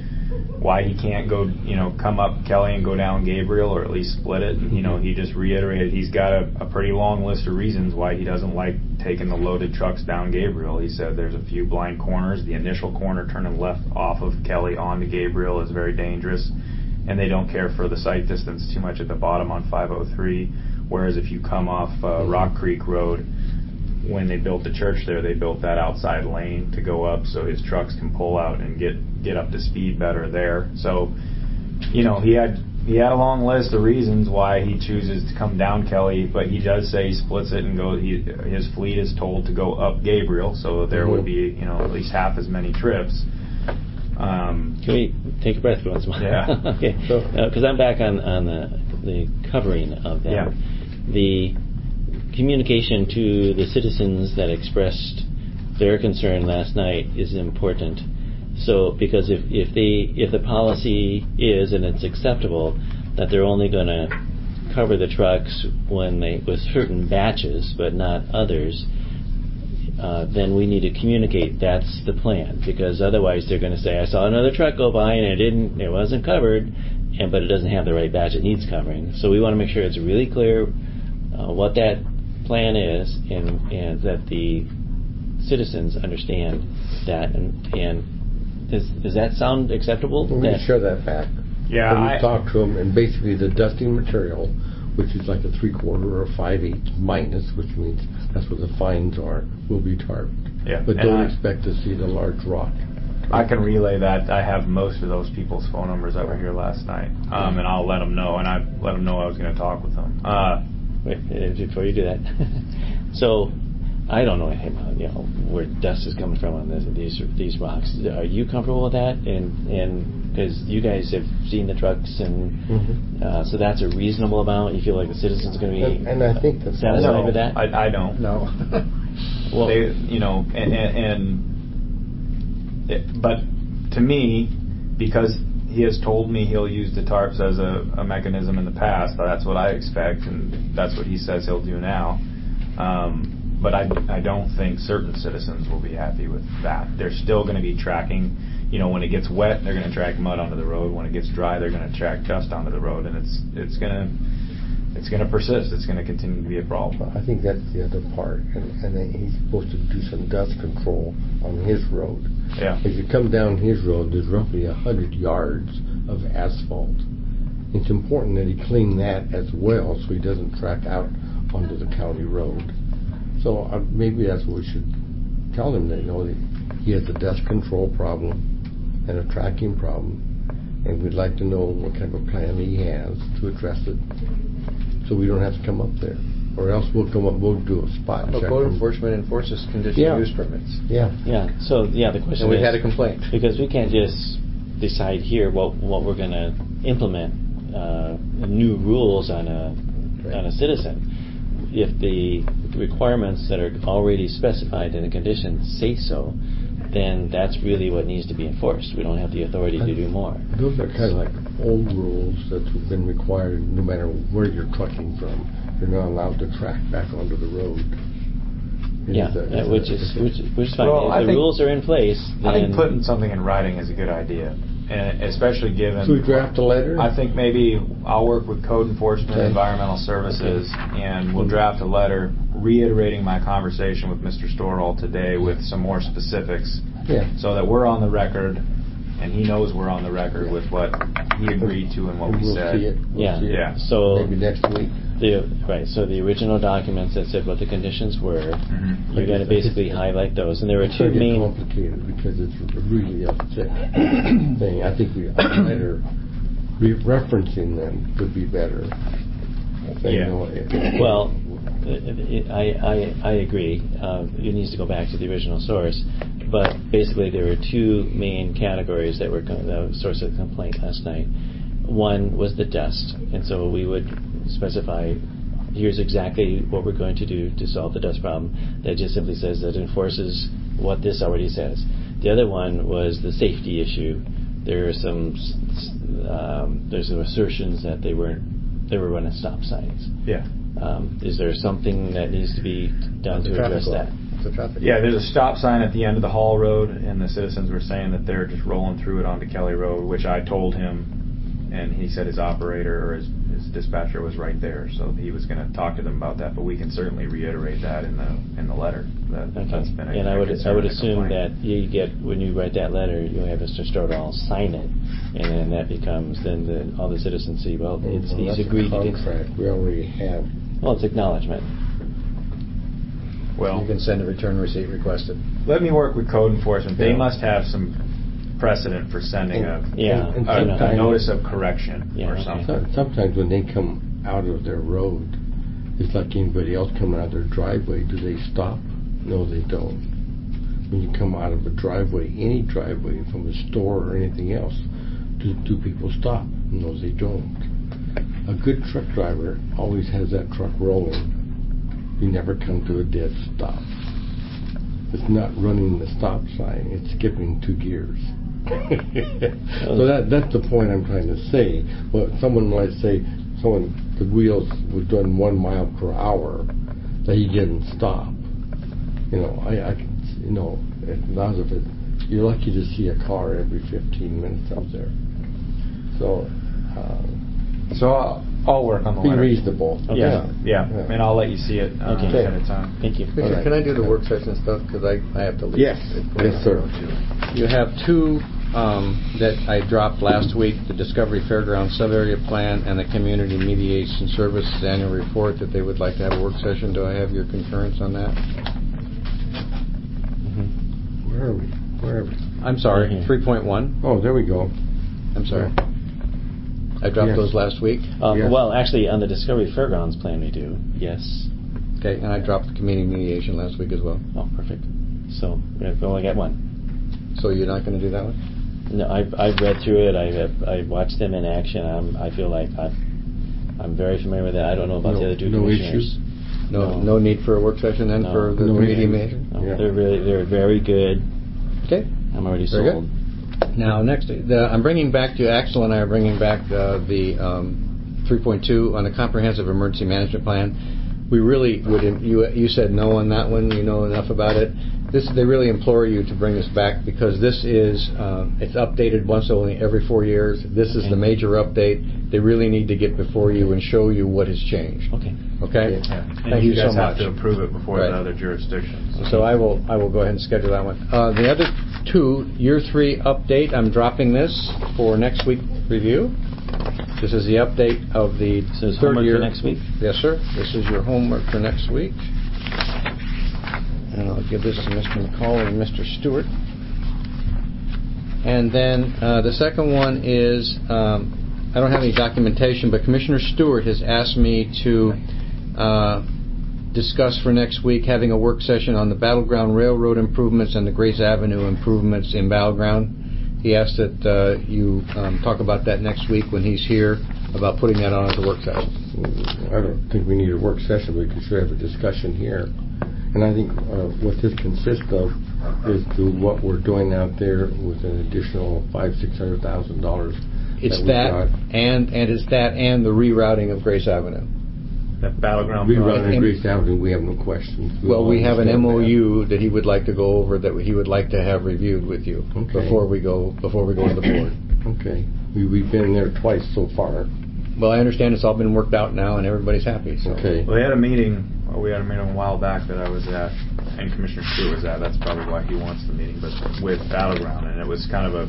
[SPEAKER 9] why he can't go, you know, come up Kelly and go down Gabriel, or at least split it. And, you know, he just reiterated he's got a, a pretty long list of reasons why he doesn't like taking the loaded trucks down Gabriel. He said there's a few blind corners. The initial corner turning left off of Kelly onto Gabriel is very dangerous, and they don't care for the sight distance too much at the bottom on five oh three. Whereas if you come off uh, Rock Creek Road, when they built the church there, they built that outside lane to go up so his trucks can pull out and get get up to speed better there. So, you know, he had he had a long list of reasons why he chooses to come down Kelly, but he does say he splits it and goes. He, his fleet is told to go up Gabriel, so there would be, you know, at least half as many trips. Um,
[SPEAKER 5] Can we take a breath once more?
[SPEAKER 9] Yeah.
[SPEAKER 5] Okay. Because uh, I'm back on on the the covering of that.
[SPEAKER 9] Yeah.
[SPEAKER 5] The communication to the citizens that expressed their concern last night is important. So, because if, if they if the policy is, and it's acceptable, that they're only going to cover the trucks when they with certain batches, but not others, uh, then we need to communicate that's the plan. Because otherwise, they're going to say, "I saw another truck go by and it didn't, it wasn't covered, and but it doesn't have the right batch it needs covering." So we want to make sure it's really clear uh, what that plan is, and and that the citizens understand that. And and does does that sound acceptable?
[SPEAKER 1] Well, we can share that back.
[SPEAKER 9] Yeah,
[SPEAKER 1] we
[SPEAKER 9] I
[SPEAKER 1] talked to them, and basically the dusting material, which is like a three quarter or five eighths minus, which means that's what the fines are, will be tarped.
[SPEAKER 9] Yeah,
[SPEAKER 1] but
[SPEAKER 9] and
[SPEAKER 1] don't
[SPEAKER 9] I,
[SPEAKER 1] expect to see the large rock.
[SPEAKER 9] I can relay that. I have most of those people's phone numbers that were here last night, um, and I'll let them know, and I let them know I was going to talk with them. Uh,
[SPEAKER 5] Wait, before you do that, so I don't know anything about, you know, where dust is coming from on this, these these rocks. Are you comfortable with that? And and because you guys have seen the trucks, and mm-hmm. uh, so that's a reasonable amount. You feel like the citizens are going to be
[SPEAKER 1] and, and I think that's
[SPEAKER 5] satisfied
[SPEAKER 9] no,
[SPEAKER 5] with that?
[SPEAKER 9] I, I don't.
[SPEAKER 8] No.
[SPEAKER 9] Well, they, you know, and, and, and it, but to me, because he has told me he'll use the tarps as a, a mechanism in the past, that's what I expect, and that's what he says he'll do now. Um, but I, I don't think certain citizens will be happy with that. They're still going to be tracking, you know, when it gets wet, they're going to track mud onto the road. When it gets dry, they're going to track dust onto the road, and it's it's going to it's going to persist. It's going to continue to be a problem.
[SPEAKER 1] I think that's the other part, and, and he's supposed to do some dust control on his road.
[SPEAKER 9] Yeah.
[SPEAKER 1] If you come down his road, there's roughly a hundred yards of asphalt. It's important that he clean that as well, so he doesn't track out onto the county road. So uh, maybe that's what we should tell him, that, you know, that he has a dust control problem and a tracking problem, and we'd like to know what kind of a plan he has to address it, so we don't have to come up there. Or else we'll come up, we'll do a spot
[SPEAKER 3] Well,
[SPEAKER 1] check.
[SPEAKER 3] code enforcement enforces conditional
[SPEAKER 1] Yeah.
[SPEAKER 3] use permits.
[SPEAKER 1] Yeah.
[SPEAKER 5] Yeah. So yeah, the question
[SPEAKER 3] And we've
[SPEAKER 5] is,
[SPEAKER 3] had a complaint.
[SPEAKER 5] because we can't just decide here what what we're going to implement uh, new rules on a
[SPEAKER 1] Right.
[SPEAKER 5] on a citizen. If the requirements that are already specified in the conditions say so, then that's really what needs to be enforced. We don't have the authority to do more.
[SPEAKER 1] Those are kind of like old rules that have been required no matter where you're trucking from. You're not allowed to track back onto the road. It
[SPEAKER 5] Yeah,
[SPEAKER 1] is a-
[SPEAKER 5] uh, which is which, which is fine.
[SPEAKER 9] Well, I
[SPEAKER 5] if the
[SPEAKER 9] think-
[SPEAKER 5] rules are in place, then
[SPEAKER 9] I think putting something in writing is a good idea, and especially given.
[SPEAKER 1] So we draft a letter?
[SPEAKER 9] I think maybe I'll work with code enforcement,
[SPEAKER 1] Okay.
[SPEAKER 9] environmental services, and we'll draft a letter reiterating my conversation with Mister Storall today with some more specifics,
[SPEAKER 1] Yeah.
[SPEAKER 9] so that we're on the record, and he knows we're on the record
[SPEAKER 1] Yeah.
[SPEAKER 9] with what he agreed to and what
[SPEAKER 1] And
[SPEAKER 9] we
[SPEAKER 1] we'll
[SPEAKER 9] said.
[SPEAKER 1] see it. We'll
[SPEAKER 5] Yeah.
[SPEAKER 1] see it
[SPEAKER 9] Yeah.
[SPEAKER 5] So
[SPEAKER 1] maybe next week.
[SPEAKER 5] the right. So the original documents that said what the conditions were,
[SPEAKER 9] Mhm.
[SPEAKER 5] you're going to basically highlight those, and there were
[SPEAKER 1] It's
[SPEAKER 5] two
[SPEAKER 1] going to get
[SPEAKER 5] main.
[SPEAKER 1] complicated because it's really a thick thing. I think we a letter re- referencing them would be better. Saying,
[SPEAKER 9] Yeah.
[SPEAKER 1] you know, it-
[SPEAKER 5] Well, it, it, I, I I agree. Uh, it needs to go back to the original source, but basically there were two main categories that were con- the source of complaint last night. One was the dust, and so we would specify, here's exactly what we're going to do to solve the dust problem. That just simply says that it enforces what this already says. The other one was the safety issue. There are some um, there's some assertions that they weren't they were running stop signs.
[SPEAKER 9] Yeah.
[SPEAKER 5] Um, is there something that needs to be done
[SPEAKER 3] It's a
[SPEAKER 5] to
[SPEAKER 3] traffic
[SPEAKER 5] address
[SPEAKER 3] law.
[SPEAKER 5] that?
[SPEAKER 3] It's a traffic
[SPEAKER 9] Yeah,
[SPEAKER 3] law.
[SPEAKER 9] there's a stop sign at the end of the Hall Road, and the citizens were saying that they're just rolling through it onto Kelly Road, which I told him, and he said his operator or his, his dispatcher was right there, so he was going to talk to them about that. But we can certainly reiterate that in the in the letter. That,
[SPEAKER 5] Okay.
[SPEAKER 9] That's been a,
[SPEAKER 5] And I
[SPEAKER 9] a
[SPEAKER 5] would
[SPEAKER 9] concern
[SPEAKER 5] I would
[SPEAKER 9] and a
[SPEAKER 5] assume
[SPEAKER 9] complaint.
[SPEAKER 5] that you get when you write that letter, you have Mister Stordall sign it, and then that becomes then the, all the citizens see. Well, it's
[SPEAKER 1] well,
[SPEAKER 5] he's
[SPEAKER 1] that's a
[SPEAKER 5] agreed to do.
[SPEAKER 1] contract we already have.
[SPEAKER 5] Well, it's acknowledgement.
[SPEAKER 9] Well,
[SPEAKER 3] You can send a return receipt requested.
[SPEAKER 9] let me work with code enforcement. They
[SPEAKER 1] Yeah.
[SPEAKER 9] must have some precedent for sending a,
[SPEAKER 5] Yeah.
[SPEAKER 1] And- and
[SPEAKER 9] a, a
[SPEAKER 1] sometimes-
[SPEAKER 9] notice of correction
[SPEAKER 5] Yeah,
[SPEAKER 9] or
[SPEAKER 5] okay.
[SPEAKER 9] something.
[SPEAKER 1] So- Sometimes when they come out of their road, it's like anybody else coming out of their driveway. Do they stop? No, they don't. When you come out of a driveway, any driveway, from a store or anything else, do, do people stop? No, they don't. A good truck driver always has that truck rolling. You never come to a dead stop. It's not running the stop sign, it's skipping two gears. So that that's the point I'm trying to say. Well, someone might say, someone, the wheels was doing one mile per hour, that he didn't stop. You know, I, I can, you know, it's not as if it, you're lucky to see a car every fifteen minutes out there. So, uh,
[SPEAKER 9] So I'll, I'll work on the
[SPEAKER 1] be
[SPEAKER 9] letter.
[SPEAKER 1] reasonable.
[SPEAKER 5] Okay.
[SPEAKER 9] Yeah, yeah,
[SPEAKER 1] Yeah.
[SPEAKER 9] and I'll let you see it uh,
[SPEAKER 5] Okay.
[SPEAKER 9] ahead of time.
[SPEAKER 5] Thank you.
[SPEAKER 3] Commissioner,
[SPEAKER 1] right.
[SPEAKER 3] Can I do the work session stuff? Because I, I have to leave.
[SPEAKER 1] Yes, yes, sir.
[SPEAKER 3] You have two um, that I dropped last week, the Discovery Fairground Sub-Area Plan and the Community Mediation Services Annual Report, that they would like to have a work session. Do I have your concurrence on that?
[SPEAKER 1] Where are we? Where are we?
[SPEAKER 3] I'm sorry,
[SPEAKER 5] Mhm.
[SPEAKER 3] three point one.
[SPEAKER 1] Oh, there we go.
[SPEAKER 3] I'm sorry. I dropped
[SPEAKER 1] Yes.
[SPEAKER 3] those last week.
[SPEAKER 5] Um,
[SPEAKER 1] Yes.
[SPEAKER 5] Well, actually, on the Discovery Fairgrounds plan, we do. Yes.
[SPEAKER 3] Okay, and I dropped the community mediation last week as well.
[SPEAKER 5] Oh, perfect. So we've only got one.
[SPEAKER 3] So you're not going to do that one?
[SPEAKER 5] No, I've I've read through it. I've I've watched them in action. I'm I feel like I'm I'm very familiar with it. I don't know about
[SPEAKER 1] No-
[SPEAKER 5] the other two
[SPEAKER 1] no
[SPEAKER 5] commissioners.
[SPEAKER 1] issues?
[SPEAKER 3] No,
[SPEAKER 5] No.
[SPEAKER 3] no need for a work session then
[SPEAKER 5] No.
[SPEAKER 3] for the
[SPEAKER 1] No
[SPEAKER 3] community
[SPEAKER 1] issues.
[SPEAKER 3] mediation?
[SPEAKER 5] No,
[SPEAKER 1] Yeah.
[SPEAKER 5] They're really they're very good.
[SPEAKER 3] Okay.
[SPEAKER 5] I'm already
[SPEAKER 3] Very
[SPEAKER 5] sold.
[SPEAKER 3] Now, next, the, I'm bringing back to Axel and I are bringing back uh, the um, three point two on the Comprehensive Emergency Management Plan. We really would. You you said no on that one. You know enough about it. This they really implore you to bring this back because this is uh, it's updated once only every four years. This is
[SPEAKER 5] Okay.
[SPEAKER 3] the major update. They really need to get before you and show you what has changed.
[SPEAKER 5] Okay.
[SPEAKER 3] Okay.
[SPEAKER 9] Yeah. And
[SPEAKER 3] Thank
[SPEAKER 9] you
[SPEAKER 3] you
[SPEAKER 9] guys
[SPEAKER 3] so
[SPEAKER 9] have
[SPEAKER 3] much.
[SPEAKER 9] to approve it before
[SPEAKER 3] Right.
[SPEAKER 9] the other jurisdictions.
[SPEAKER 3] So I will I will go ahead and schedule that one. Uh, the other two, year three update, I'm dropping this for next week review. This is the update of the
[SPEAKER 5] So is
[SPEAKER 3] third
[SPEAKER 5] homework
[SPEAKER 3] year.
[SPEAKER 5] for next week?
[SPEAKER 3] Yes, sir. This is your homework for next week. And I'll give this to Mister McCall and Mister Stewart. And then uh, the second one is, um, I don't have any documentation, but Commissioner Stewart has asked me to uh, discuss for next week having a work session on the Battleground Railroad improvements and the Grace Avenue improvements in Battleground. He asked that uh, you um, talk about that next week when he's here. about putting that on as a work session.
[SPEAKER 1] I don't think we need a work session. We should have a discussion here. And I think uh, what this consists of is to what we're doing out there with an additional five, six hundred thousand dollars.
[SPEAKER 3] It's
[SPEAKER 1] that,
[SPEAKER 3] that, and and it's that, and the rerouting of Grace Avenue.
[SPEAKER 9] That battleground.
[SPEAKER 1] Rerouting Grace Avenue, we have no questions. We
[SPEAKER 3] well,
[SPEAKER 1] all
[SPEAKER 3] we have an
[SPEAKER 1] understand
[SPEAKER 3] M O U
[SPEAKER 1] that.
[SPEAKER 3] that he would like to go over, that he would like to have reviewed with you
[SPEAKER 1] Okay.
[SPEAKER 3] before we go before we go to the board.
[SPEAKER 1] Okay. We, we've been there twice so far.
[SPEAKER 3] Well, I understand it's all been worked out now, and everybody's happy. So.
[SPEAKER 1] Okay.
[SPEAKER 9] Well, they had a meeting. Well, we had a meeting a while back that I was at, and Commissioner Stewart was at. That's probably why he wants the meeting, but with Battleground, and it was kind of a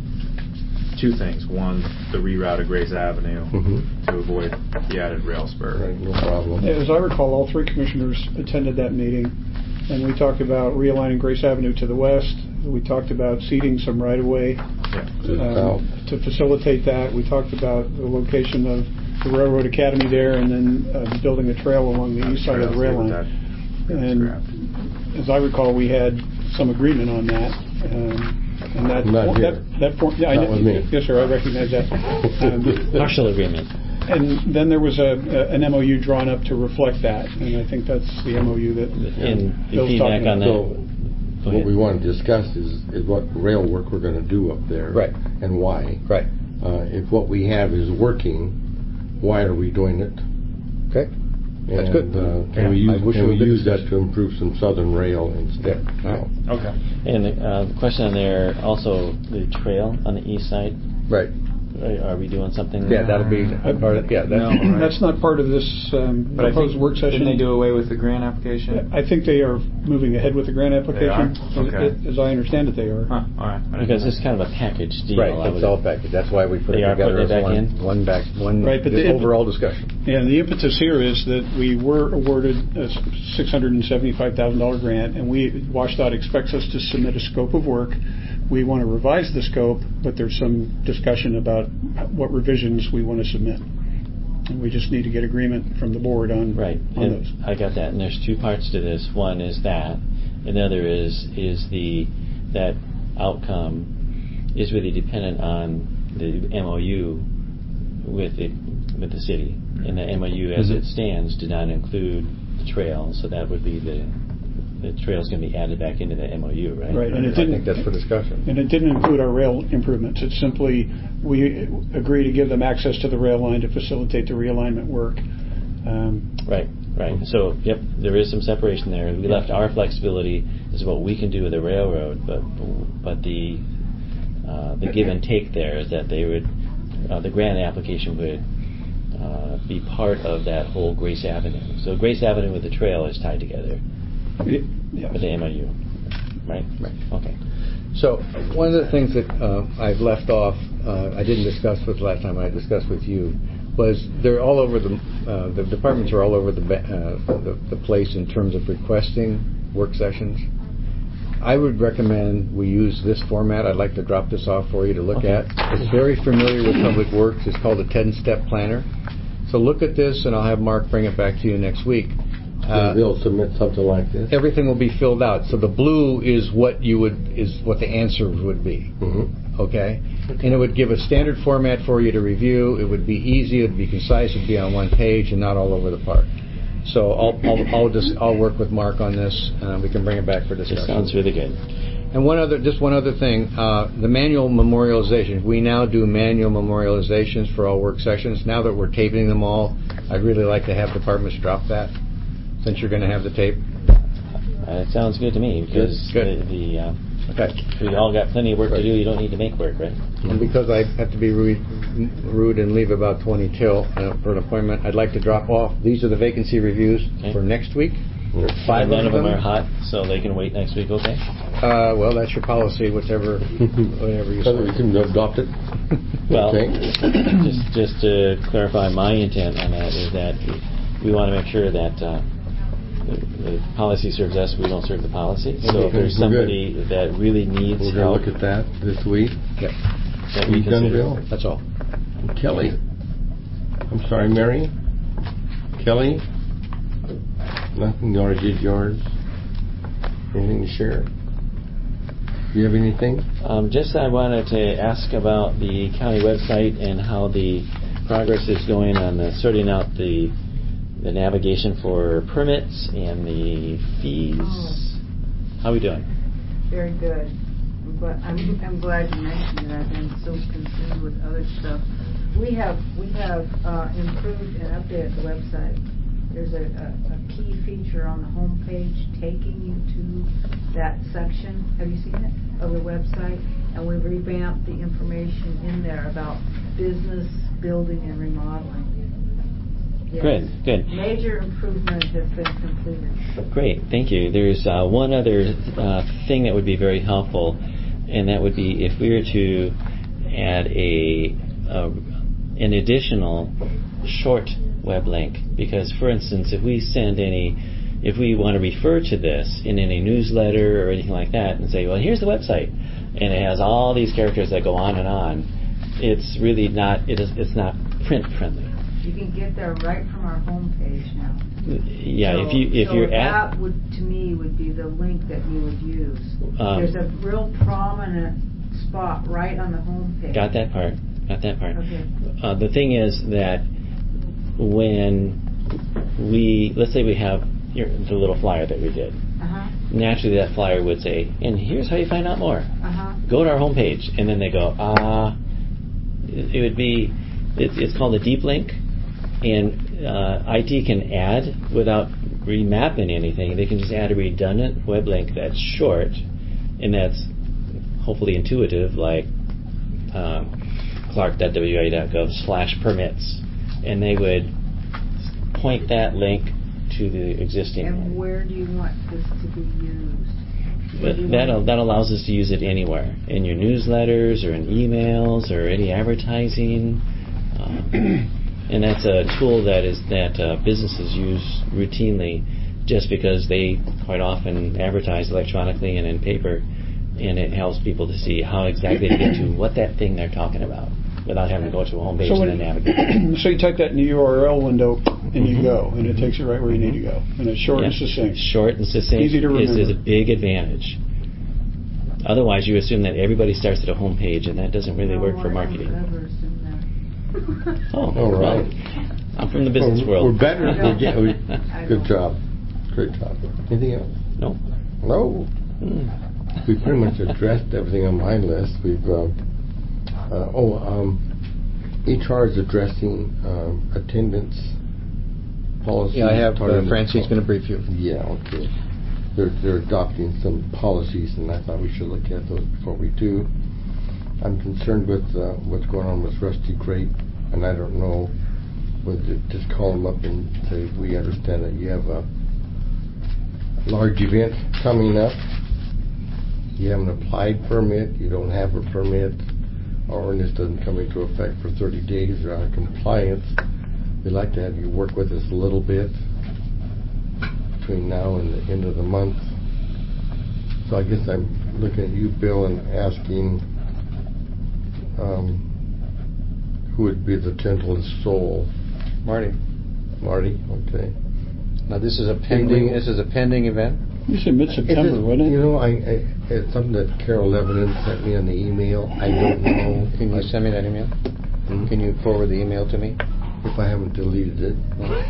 [SPEAKER 9] two things. One, the reroute of Grace Avenue
[SPEAKER 1] Mm-hmm.
[SPEAKER 9] to avoid the added rail spur.
[SPEAKER 1] Right, no problem.
[SPEAKER 8] As I recall, all three commissioners attended that meeting, and we talked about realigning Grace Avenue to the west. We talked about seeding some right-of-way
[SPEAKER 9] Yeah.
[SPEAKER 1] To the south.
[SPEAKER 8] um, to facilitate that. We talked about the location of the Railroad Academy there, and then uh, building a trail along the east side of the rail line. And as I recall, we had some agreement on that. Um, and that
[SPEAKER 1] Not here.
[SPEAKER 8] that, that form, yeah, I
[SPEAKER 1] Not
[SPEAKER 8] know,
[SPEAKER 1] with me.
[SPEAKER 8] yes, sir, I recognize that. Um,
[SPEAKER 5] Partial agreement.
[SPEAKER 8] and then there was a, a an M O U drawn up to reflect that, and I think that's the M O U that
[SPEAKER 5] And
[SPEAKER 8] Bill's
[SPEAKER 5] feedback
[SPEAKER 8] talking
[SPEAKER 5] on
[SPEAKER 8] about.
[SPEAKER 5] that.
[SPEAKER 1] So
[SPEAKER 5] Go
[SPEAKER 1] what
[SPEAKER 5] ahead.
[SPEAKER 1] we want to discuss is, is what rail work we're going to do up there.
[SPEAKER 3] Right.
[SPEAKER 1] And why.
[SPEAKER 3] Right.
[SPEAKER 1] Uh, if what we have is working, why are we doing it?
[SPEAKER 3] Okay. That's
[SPEAKER 1] and,
[SPEAKER 3] good.
[SPEAKER 1] Uh, can
[SPEAKER 3] Yeah,
[SPEAKER 1] we
[SPEAKER 3] I
[SPEAKER 1] use,
[SPEAKER 3] wish
[SPEAKER 1] can
[SPEAKER 3] we
[SPEAKER 1] we
[SPEAKER 3] would
[SPEAKER 1] use that
[SPEAKER 3] discuss.
[SPEAKER 1] to improve some southern rail instead?
[SPEAKER 3] Yeah. All right.
[SPEAKER 9] Okay.
[SPEAKER 5] And uh, the question on there, also the trail on the east side.
[SPEAKER 3] Right.
[SPEAKER 5] Are, are we doing something?
[SPEAKER 3] Yeah, that'll be part of, yeah. That's,
[SPEAKER 9] No, right.
[SPEAKER 8] That's not part of this um,
[SPEAKER 9] But I
[SPEAKER 8] proposed
[SPEAKER 9] think,
[SPEAKER 8] work session.
[SPEAKER 9] didn't they do away with the grant application?
[SPEAKER 8] I think they are moving ahead with the grant application.
[SPEAKER 9] They are? Okay.
[SPEAKER 8] As, as I understand it, they are.
[SPEAKER 9] Huh, all right. I didn't
[SPEAKER 5] Because
[SPEAKER 9] know.
[SPEAKER 5] it's kind of a package deal.
[SPEAKER 3] Right,
[SPEAKER 5] I
[SPEAKER 3] it's
[SPEAKER 5] would-
[SPEAKER 3] all packaged. That's why we put
[SPEAKER 5] They
[SPEAKER 3] it
[SPEAKER 5] are
[SPEAKER 3] together
[SPEAKER 5] putting it
[SPEAKER 3] as
[SPEAKER 5] back
[SPEAKER 3] one,
[SPEAKER 5] in?
[SPEAKER 3] one back, one
[SPEAKER 8] Right, but
[SPEAKER 3] this
[SPEAKER 8] the-
[SPEAKER 3] overall discussion.
[SPEAKER 8] Yeah, the impetus here is that we were awarded a six hundred seventy-five thousand dollars grant, and we WashDOT expects us to submit a scope of work. We want to revise the scope, but there's some discussion about what revisions we want to submit. And we just need to get agreement from the board on,
[SPEAKER 5] Right.
[SPEAKER 8] on
[SPEAKER 5] and
[SPEAKER 8] those.
[SPEAKER 5] I got that. And there's two parts to this. One is that. Another is is the that outcome is really dependent on the M O U with the with the city. And the M O U as
[SPEAKER 3] Mhm.
[SPEAKER 5] it stands did not include the trail, so that would be the the trail's going to be added back into the M O U, right?
[SPEAKER 8] Right, and it
[SPEAKER 3] I think
[SPEAKER 8] didn't.
[SPEAKER 3] that's for discussion.
[SPEAKER 8] And it didn't include our rail improvements. It's simply, we agree to give them access to the rail line to facilitate the realignment work. Um,
[SPEAKER 5] Right, right. So, yep, there is some separation there. We left our flexibility as what we can do with the railroad, but but the uh, the give and take there is that they would uh, the grant application would uh, be part of that whole Grace Avenue. So Grace Avenue with the trail is tied together
[SPEAKER 8] it- yeah.
[SPEAKER 5] with the M O U, right?
[SPEAKER 3] Right.
[SPEAKER 5] Okay.
[SPEAKER 3] So one of the things that uh, I've left off, uh, I didn't discuss with last time, I discussed with you, was they're all over the, uh, the departments are all over the, ba- uh, the, the place in terms of requesting work sessions. I would recommend we use this format. I'd like to drop this off for you to look
[SPEAKER 5] Okay.
[SPEAKER 3] at. It's very familiar with Public Works. It's called a ten-step planner. So look at this, and I'll have Mark bring it back to you next week. Uh,
[SPEAKER 1] They'll submit something like this.
[SPEAKER 3] everything will be filled out. So the blue is what you would is what the answer would be.
[SPEAKER 1] Mm-hmm.
[SPEAKER 3] Okay? And it would give a standard format for you to review. It would be easy. It would be concise. It would be on one page and not all over the park. So I'll I'll, I'll just I'll work with Mark on this. Uh, we can bring it back for discussion.
[SPEAKER 5] This sounds really good.
[SPEAKER 3] And one other, just one other thing, uh, the manual memorialization. We now do manual memorializations for all work sessions. Now that we're taping them all, I'd really like to have departments drop that, since you're going to have the tape.
[SPEAKER 5] Uh, it sounds good to me because
[SPEAKER 3] Good.
[SPEAKER 5] the, the uh,
[SPEAKER 3] Okay.
[SPEAKER 5] we all got plenty of work
[SPEAKER 3] Right.
[SPEAKER 5] to do. You don't need to make work, right?
[SPEAKER 3] And because I have to be rude, rude and leave about twenty till uh, for an appointment, I'd like to drop off. These are the vacancy reviews
[SPEAKER 5] Okay.
[SPEAKER 3] for next week. There's five
[SPEAKER 5] And none
[SPEAKER 3] of
[SPEAKER 5] of them
[SPEAKER 3] them.
[SPEAKER 5] are hot, so they can wait next week. Okay.
[SPEAKER 3] Uh, well, that's your policy, whichever, whatever you
[SPEAKER 1] So we
[SPEAKER 3] say.
[SPEAKER 1] can adopt it.
[SPEAKER 5] Well,
[SPEAKER 1] Okay.
[SPEAKER 5] just just to clarify, my intent on that is that we want to make sure that uh, the, the policy serves us. We don't serve the policy. So if
[SPEAKER 1] Okay,
[SPEAKER 5] there's
[SPEAKER 1] we're good.
[SPEAKER 5] somebody that really needs
[SPEAKER 1] We're going
[SPEAKER 5] help,
[SPEAKER 1] to look at that this week.
[SPEAKER 3] Yep.
[SPEAKER 5] that we
[SPEAKER 1] You done,
[SPEAKER 5] consider.
[SPEAKER 1] Bill?
[SPEAKER 3] That's all.
[SPEAKER 1] Kelly. I'm sorry, Mary. Kelly. Nothing. You already did yours. Anything to share? Do you have anything?
[SPEAKER 5] Um, just I wanted to ask about the county website and how the progress is going on the sorting out the the navigation for permits and the fees?
[SPEAKER 10] Oh.
[SPEAKER 5] How are we doing?
[SPEAKER 10] Very good. But I'm, I'm glad you mentioned it. I've been so consumed with other stuff. We have we have uh, improved and updated the website. There's a, a, a key feature on the home page taking you to that section. Have you seen it? Of the website? And we've revamped the information in there about business, building, and remodeling. Yes.
[SPEAKER 5] Good, good.
[SPEAKER 10] Major improvement has been completed.
[SPEAKER 5] Great, thank you. There's uh, one other uh, thing that would be very helpful, and that would be if we were to add a, a an additional short web link. Because, for instance, if we send any, if we want to refer to this in any newsletter or anything like that, and say, well, here's the website, and it has all these characters that go on and on, it's really not. It is. It's not print friendly.
[SPEAKER 10] You can get there right from our homepage now.
[SPEAKER 5] Yeah,
[SPEAKER 10] so,
[SPEAKER 5] if you if
[SPEAKER 10] so
[SPEAKER 5] you're
[SPEAKER 10] that
[SPEAKER 5] at
[SPEAKER 10] would to me would be the link that you would use.
[SPEAKER 5] Um,
[SPEAKER 10] There's a real prominent spot right on the homepage.
[SPEAKER 5] Got that part. Got that part.
[SPEAKER 10] Okay.
[SPEAKER 5] Uh, the thing is that when we let's say we have your, the little flyer that we did.
[SPEAKER 10] Uh-huh.
[SPEAKER 5] Naturally, that flyer would say, "And here's how you find out more.
[SPEAKER 10] Uh-huh.
[SPEAKER 5] Go to our homepage." And then they go, "Ah." Uh, it, it would be. It's, it's called a deep link. And uh, I T can add, without remapping anything, they can just add a redundant web link that's short and that's hopefully intuitive, like um, clark dot w a dot gov slash permits. And they would point that link to the existing
[SPEAKER 10] And
[SPEAKER 5] one.
[SPEAKER 10] where do you want this to be used?
[SPEAKER 5] But that, that allows us to use it anywhere, in your newsletters or in emails or any advertising. Um, And that's a tool that is that uh, businesses use routinely, just because they quite often advertise electronically and in paper, and it helps people to see how exactly to get to what that thing they're talking about without having to go to a home page
[SPEAKER 8] So,
[SPEAKER 5] and
[SPEAKER 8] when,
[SPEAKER 5] then navigate.
[SPEAKER 8] so you type that in the U R L window and you go, and it takes you right where you need to go, and it's short
[SPEAKER 5] Yeah.
[SPEAKER 8] and succinct.
[SPEAKER 5] Short and succinct
[SPEAKER 8] Easy to
[SPEAKER 5] is, is a
[SPEAKER 8] remember.
[SPEAKER 5] big advantage. Otherwise, you assume that everybody starts at a home page, and that doesn't really
[SPEAKER 10] No,
[SPEAKER 5] work for
[SPEAKER 10] I don't
[SPEAKER 5] marketing.
[SPEAKER 10] ever assume that.
[SPEAKER 5] Oh,
[SPEAKER 1] All right.
[SPEAKER 5] well, I'm from the business
[SPEAKER 1] Well,
[SPEAKER 5] world.
[SPEAKER 1] We're better.
[SPEAKER 10] I don't.
[SPEAKER 1] Yeah, we,
[SPEAKER 10] I
[SPEAKER 1] good
[SPEAKER 10] don't.
[SPEAKER 1] job. Great job. Anything else?
[SPEAKER 5] No.
[SPEAKER 1] No.
[SPEAKER 5] Mm.
[SPEAKER 1] We pretty much addressed everything on my list. We've uh, uh, oh um, H R is addressing um, attendance policy.
[SPEAKER 3] Yeah, I have
[SPEAKER 1] Part of
[SPEAKER 3] uh,
[SPEAKER 1] the
[SPEAKER 3] Francine's
[SPEAKER 1] pol-
[SPEAKER 3] going to brief you.
[SPEAKER 1] Yeah, okay. They're they're adopting some policies, and I thought we should look at those before we do. I'm concerned with uh, what's going on with Rusty Great, and I don't know whether to just call them up and say, we understand that you have a large event coming up. You haven't applied permit, you don't have a permit, our ordinance doesn't come into effect for thirty days, you're out of compliance. We'd like to have you work with us a little bit between now and the end of the month. So I guess I'm looking at you, Bill, and asking Um, who would be the gentlest soul?
[SPEAKER 3] Marty.
[SPEAKER 1] Marty, okay.
[SPEAKER 3] Now this is a pending. This is a pending event.
[SPEAKER 8] You said mid-September,
[SPEAKER 1] Is it,
[SPEAKER 8] wasn't it?
[SPEAKER 1] You know, I, I it's something that Carol Lebanon sent me on the email. I don't know.
[SPEAKER 3] Can you
[SPEAKER 1] I,
[SPEAKER 3] send me that email?
[SPEAKER 1] Hmm?
[SPEAKER 3] Can you forward the email to me?
[SPEAKER 1] If I haven't deleted it.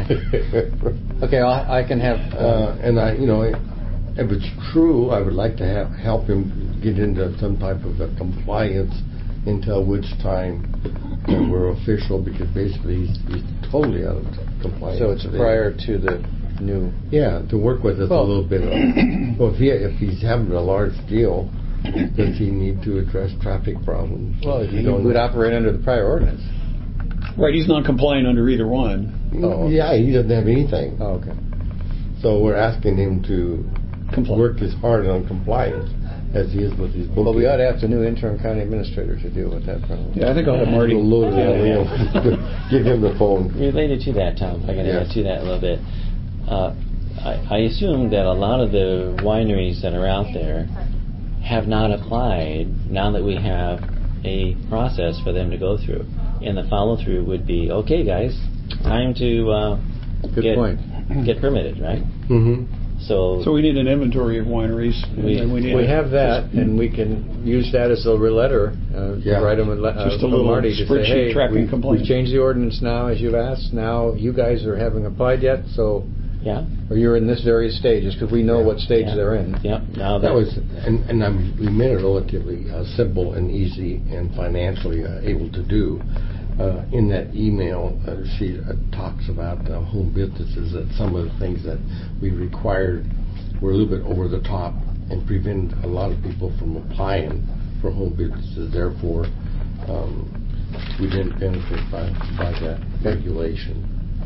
[SPEAKER 3] Okay, I'll, I can have. Uh,
[SPEAKER 1] uh, and I, you know, if it's true, I would like to have, help him get into some type of a compliance until which time that we're official, because basically he's, he's totally out of compliance.
[SPEAKER 3] so it's
[SPEAKER 1] today.
[SPEAKER 3] prior to the new.
[SPEAKER 1] Yeah, to work with us
[SPEAKER 3] Well-
[SPEAKER 1] a little bit. Of, well, if, he, if he's having a large deal, does he need to address traffic problems?
[SPEAKER 3] Well,
[SPEAKER 1] We
[SPEAKER 3] he
[SPEAKER 1] don't
[SPEAKER 3] would
[SPEAKER 1] know.
[SPEAKER 3] operate under the prior ordinance.
[SPEAKER 8] Right, he's not compliant under either one.
[SPEAKER 3] Oh, okay.
[SPEAKER 1] Yeah, he doesn't have anything.
[SPEAKER 3] Oh, okay.
[SPEAKER 1] So we're asking him to
[SPEAKER 8] Comply.
[SPEAKER 1] work as hard on compliance as he is with his bookings.
[SPEAKER 3] Well, we ought to have the new interim county administrator to deal with that problem.
[SPEAKER 8] Yeah, I think I'll have Marty.
[SPEAKER 1] We'll load it up.
[SPEAKER 5] Yeah.
[SPEAKER 1] We'll give him the phone.
[SPEAKER 5] Related to that, Tom, if I can
[SPEAKER 1] Yes.
[SPEAKER 5] add to that a little bit. Uh, I, I assume that a lot of the wineries that are out there have not applied now that we have a process for them to go through. And the follow-through would be, okay, guys, time to uh,
[SPEAKER 3] Good
[SPEAKER 5] get,
[SPEAKER 3] point.
[SPEAKER 5] get permitted, right?
[SPEAKER 1] Mm-hmm.
[SPEAKER 5] So,
[SPEAKER 8] So we need an inventory of wineries. and
[SPEAKER 5] We-
[SPEAKER 8] then need
[SPEAKER 3] We
[SPEAKER 8] a-
[SPEAKER 3] have that, and we can use that as a letter. Uh,
[SPEAKER 1] Yeah.
[SPEAKER 3] Write them a, le-
[SPEAKER 8] Just a
[SPEAKER 3] uh,
[SPEAKER 8] little
[SPEAKER 3] Marty to say,
[SPEAKER 8] spreadsheet
[SPEAKER 3] hey,
[SPEAKER 8] tracking
[SPEAKER 3] we,
[SPEAKER 8] complaints.
[SPEAKER 3] we changed the ordinance now, as you've asked. Now you guys are haven't applied yet, so
[SPEAKER 5] yeah,
[SPEAKER 3] or you're in this various stages because we know
[SPEAKER 1] Yeah.
[SPEAKER 3] what stage
[SPEAKER 5] yeah.
[SPEAKER 3] they're in.
[SPEAKER 5] Yep. Now
[SPEAKER 1] That was, and, and I'm, we made it relatively uh, simple and easy and financially uh, able to do. Uh, in that email, uh, she uh, talks about uh, home businesses, that some of the things that we required were a little bit over the top and prevented a lot of people from applying for home businesses. Therefore, um, we didn't benefit by, by that regulation.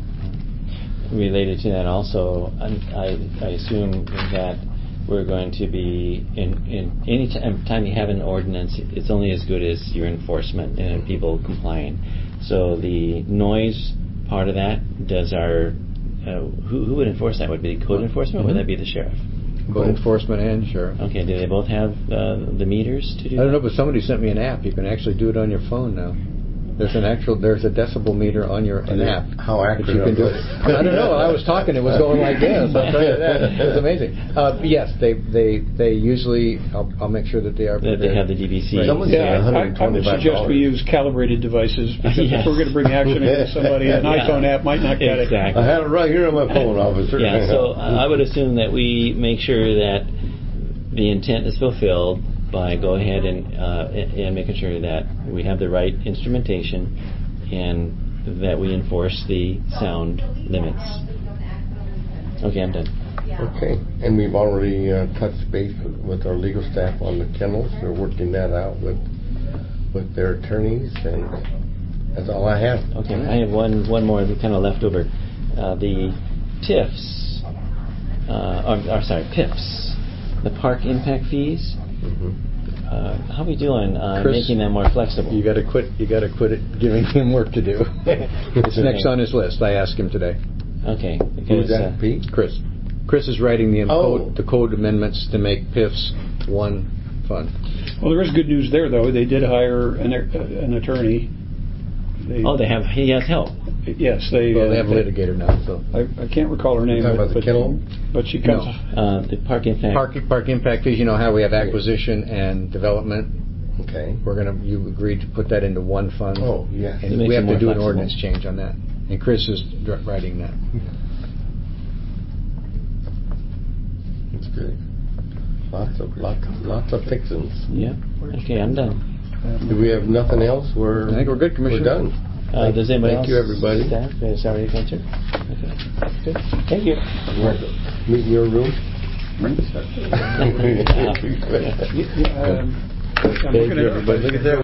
[SPEAKER 5] Related to that also, I, I assume that we're going to be in, in any time, time you have an ordinance, it's only as good as your enforcement and people complying. So the noise part of that, does our uh, who, who would enforce that? Would it be code enforcement, or would that be the sheriff?
[SPEAKER 3] Code enforcement and sheriff.
[SPEAKER 5] Okay, do they both have uh, the meters to do
[SPEAKER 3] I don't
[SPEAKER 5] that?
[SPEAKER 3] know, but somebody sent me an app. You can actually do it on your phone now. There's an actual, there's a decibel meter on your an app.
[SPEAKER 1] How
[SPEAKER 3] that
[SPEAKER 1] accurate
[SPEAKER 3] you can do.
[SPEAKER 1] are they?
[SPEAKER 3] I don't know. I was talking, it was going like this. I'll tell you that. It was amazing. Uh, yes, they they they usually. I'll, I'll make sure that they are.
[SPEAKER 5] That they have the D B C.
[SPEAKER 3] Right.
[SPEAKER 1] Someone
[SPEAKER 8] Yeah,
[SPEAKER 1] said
[SPEAKER 8] I, I would suggest we use calibrated devices because
[SPEAKER 5] Yes.
[SPEAKER 8] if we're going to bring action against somebody, an
[SPEAKER 5] Yeah.
[SPEAKER 8] iPhone app might not get
[SPEAKER 5] Exactly.
[SPEAKER 1] I have it right here on my phone, officer.
[SPEAKER 5] Yeah, so uh, I would assume that we make sure that the intent is fulfilled by go ahead and uh, and making sure that we have the right instrumentation and that we enforce the sound limits. Okay, I'm done.
[SPEAKER 1] Okay, and we've already uh, touched base with our legal staff on the kennels. They're working that out with with their attorneys, and that's all I have.
[SPEAKER 5] Okay, I have one one more kind of left over. Uh, the T I Fs, uh, or, or sorry, P I Fs, the park impact fees.
[SPEAKER 1] Mm-hmm.
[SPEAKER 5] Uh, how are we doing on
[SPEAKER 3] Chris,
[SPEAKER 5] making them more flexible?
[SPEAKER 3] You got to quit. You got to quit it giving him work to do. It's next on his list. I asked him today.
[SPEAKER 5] Okay.
[SPEAKER 1] Who's that,
[SPEAKER 5] uh,
[SPEAKER 1] Pete?
[SPEAKER 3] Chris. Chris is writing the
[SPEAKER 1] Oh.
[SPEAKER 3] code, the code amendments to make P I Fs one fund.
[SPEAKER 8] Well, there is good news there, though. They did hire an, uh, an attorney. They,
[SPEAKER 5] Oh, they have. He has help.
[SPEAKER 8] Yes, they.
[SPEAKER 3] Well, they
[SPEAKER 8] uh,
[SPEAKER 3] have a litigator now. So
[SPEAKER 8] I, I can't recall her name.
[SPEAKER 1] Talking
[SPEAKER 8] but,
[SPEAKER 1] about the
[SPEAKER 8] but,
[SPEAKER 1] kennel?
[SPEAKER 8] but she comes.
[SPEAKER 3] No.
[SPEAKER 5] Uh, the park impact.
[SPEAKER 3] park park impact fees. You know how we have acquisition and development.
[SPEAKER 1] Okay.
[SPEAKER 3] We're gonna. You agreed to put that into one fund.
[SPEAKER 1] Oh, yes.
[SPEAKER 5] It
[SPEAKER 3] And
[SPEAKER 5] makes
[SPEAKER 3] we
[SPEAKER 5] it
[SPEAKER 3] have
[SPEAKER 5] more
[SPEAKER 3] to do an
[SPEAKER 5] flexible.
[SPEAKER 3] ordinance change on that. And Chris is dr- writing that.
[SPEAKER 1] That's good. Lots of lots lots of fixings.
[SPEAKER 5] Yeah. Okay, I'm done.
[SPEAKER 1] Do we have nothing else? We're
[SPEAKER 3] I think we're good,
[SPEAKER 1] we're
[SPEAKER 3] Commissioner.
[SPEAKER 1] done.
[SPEAKER 5] Uh, does anybody
[SPEAKER 1] Thank
[SPEAKER 5] else?
[SPEAKER 1] you, everybody.
[SPEAKER 5] Staff is already answered. Okay. Good. Thank you.
[SPEAKER 1] You want to meet in your room?
[SPEAKER 8] Um,
[SPEAKER 1] Thank
[SPEAKER 8] I'm looking
[SPEAKER 1] you,
[SPEAKER 8] at-
[SPEAKER 1] everybody. Look at that.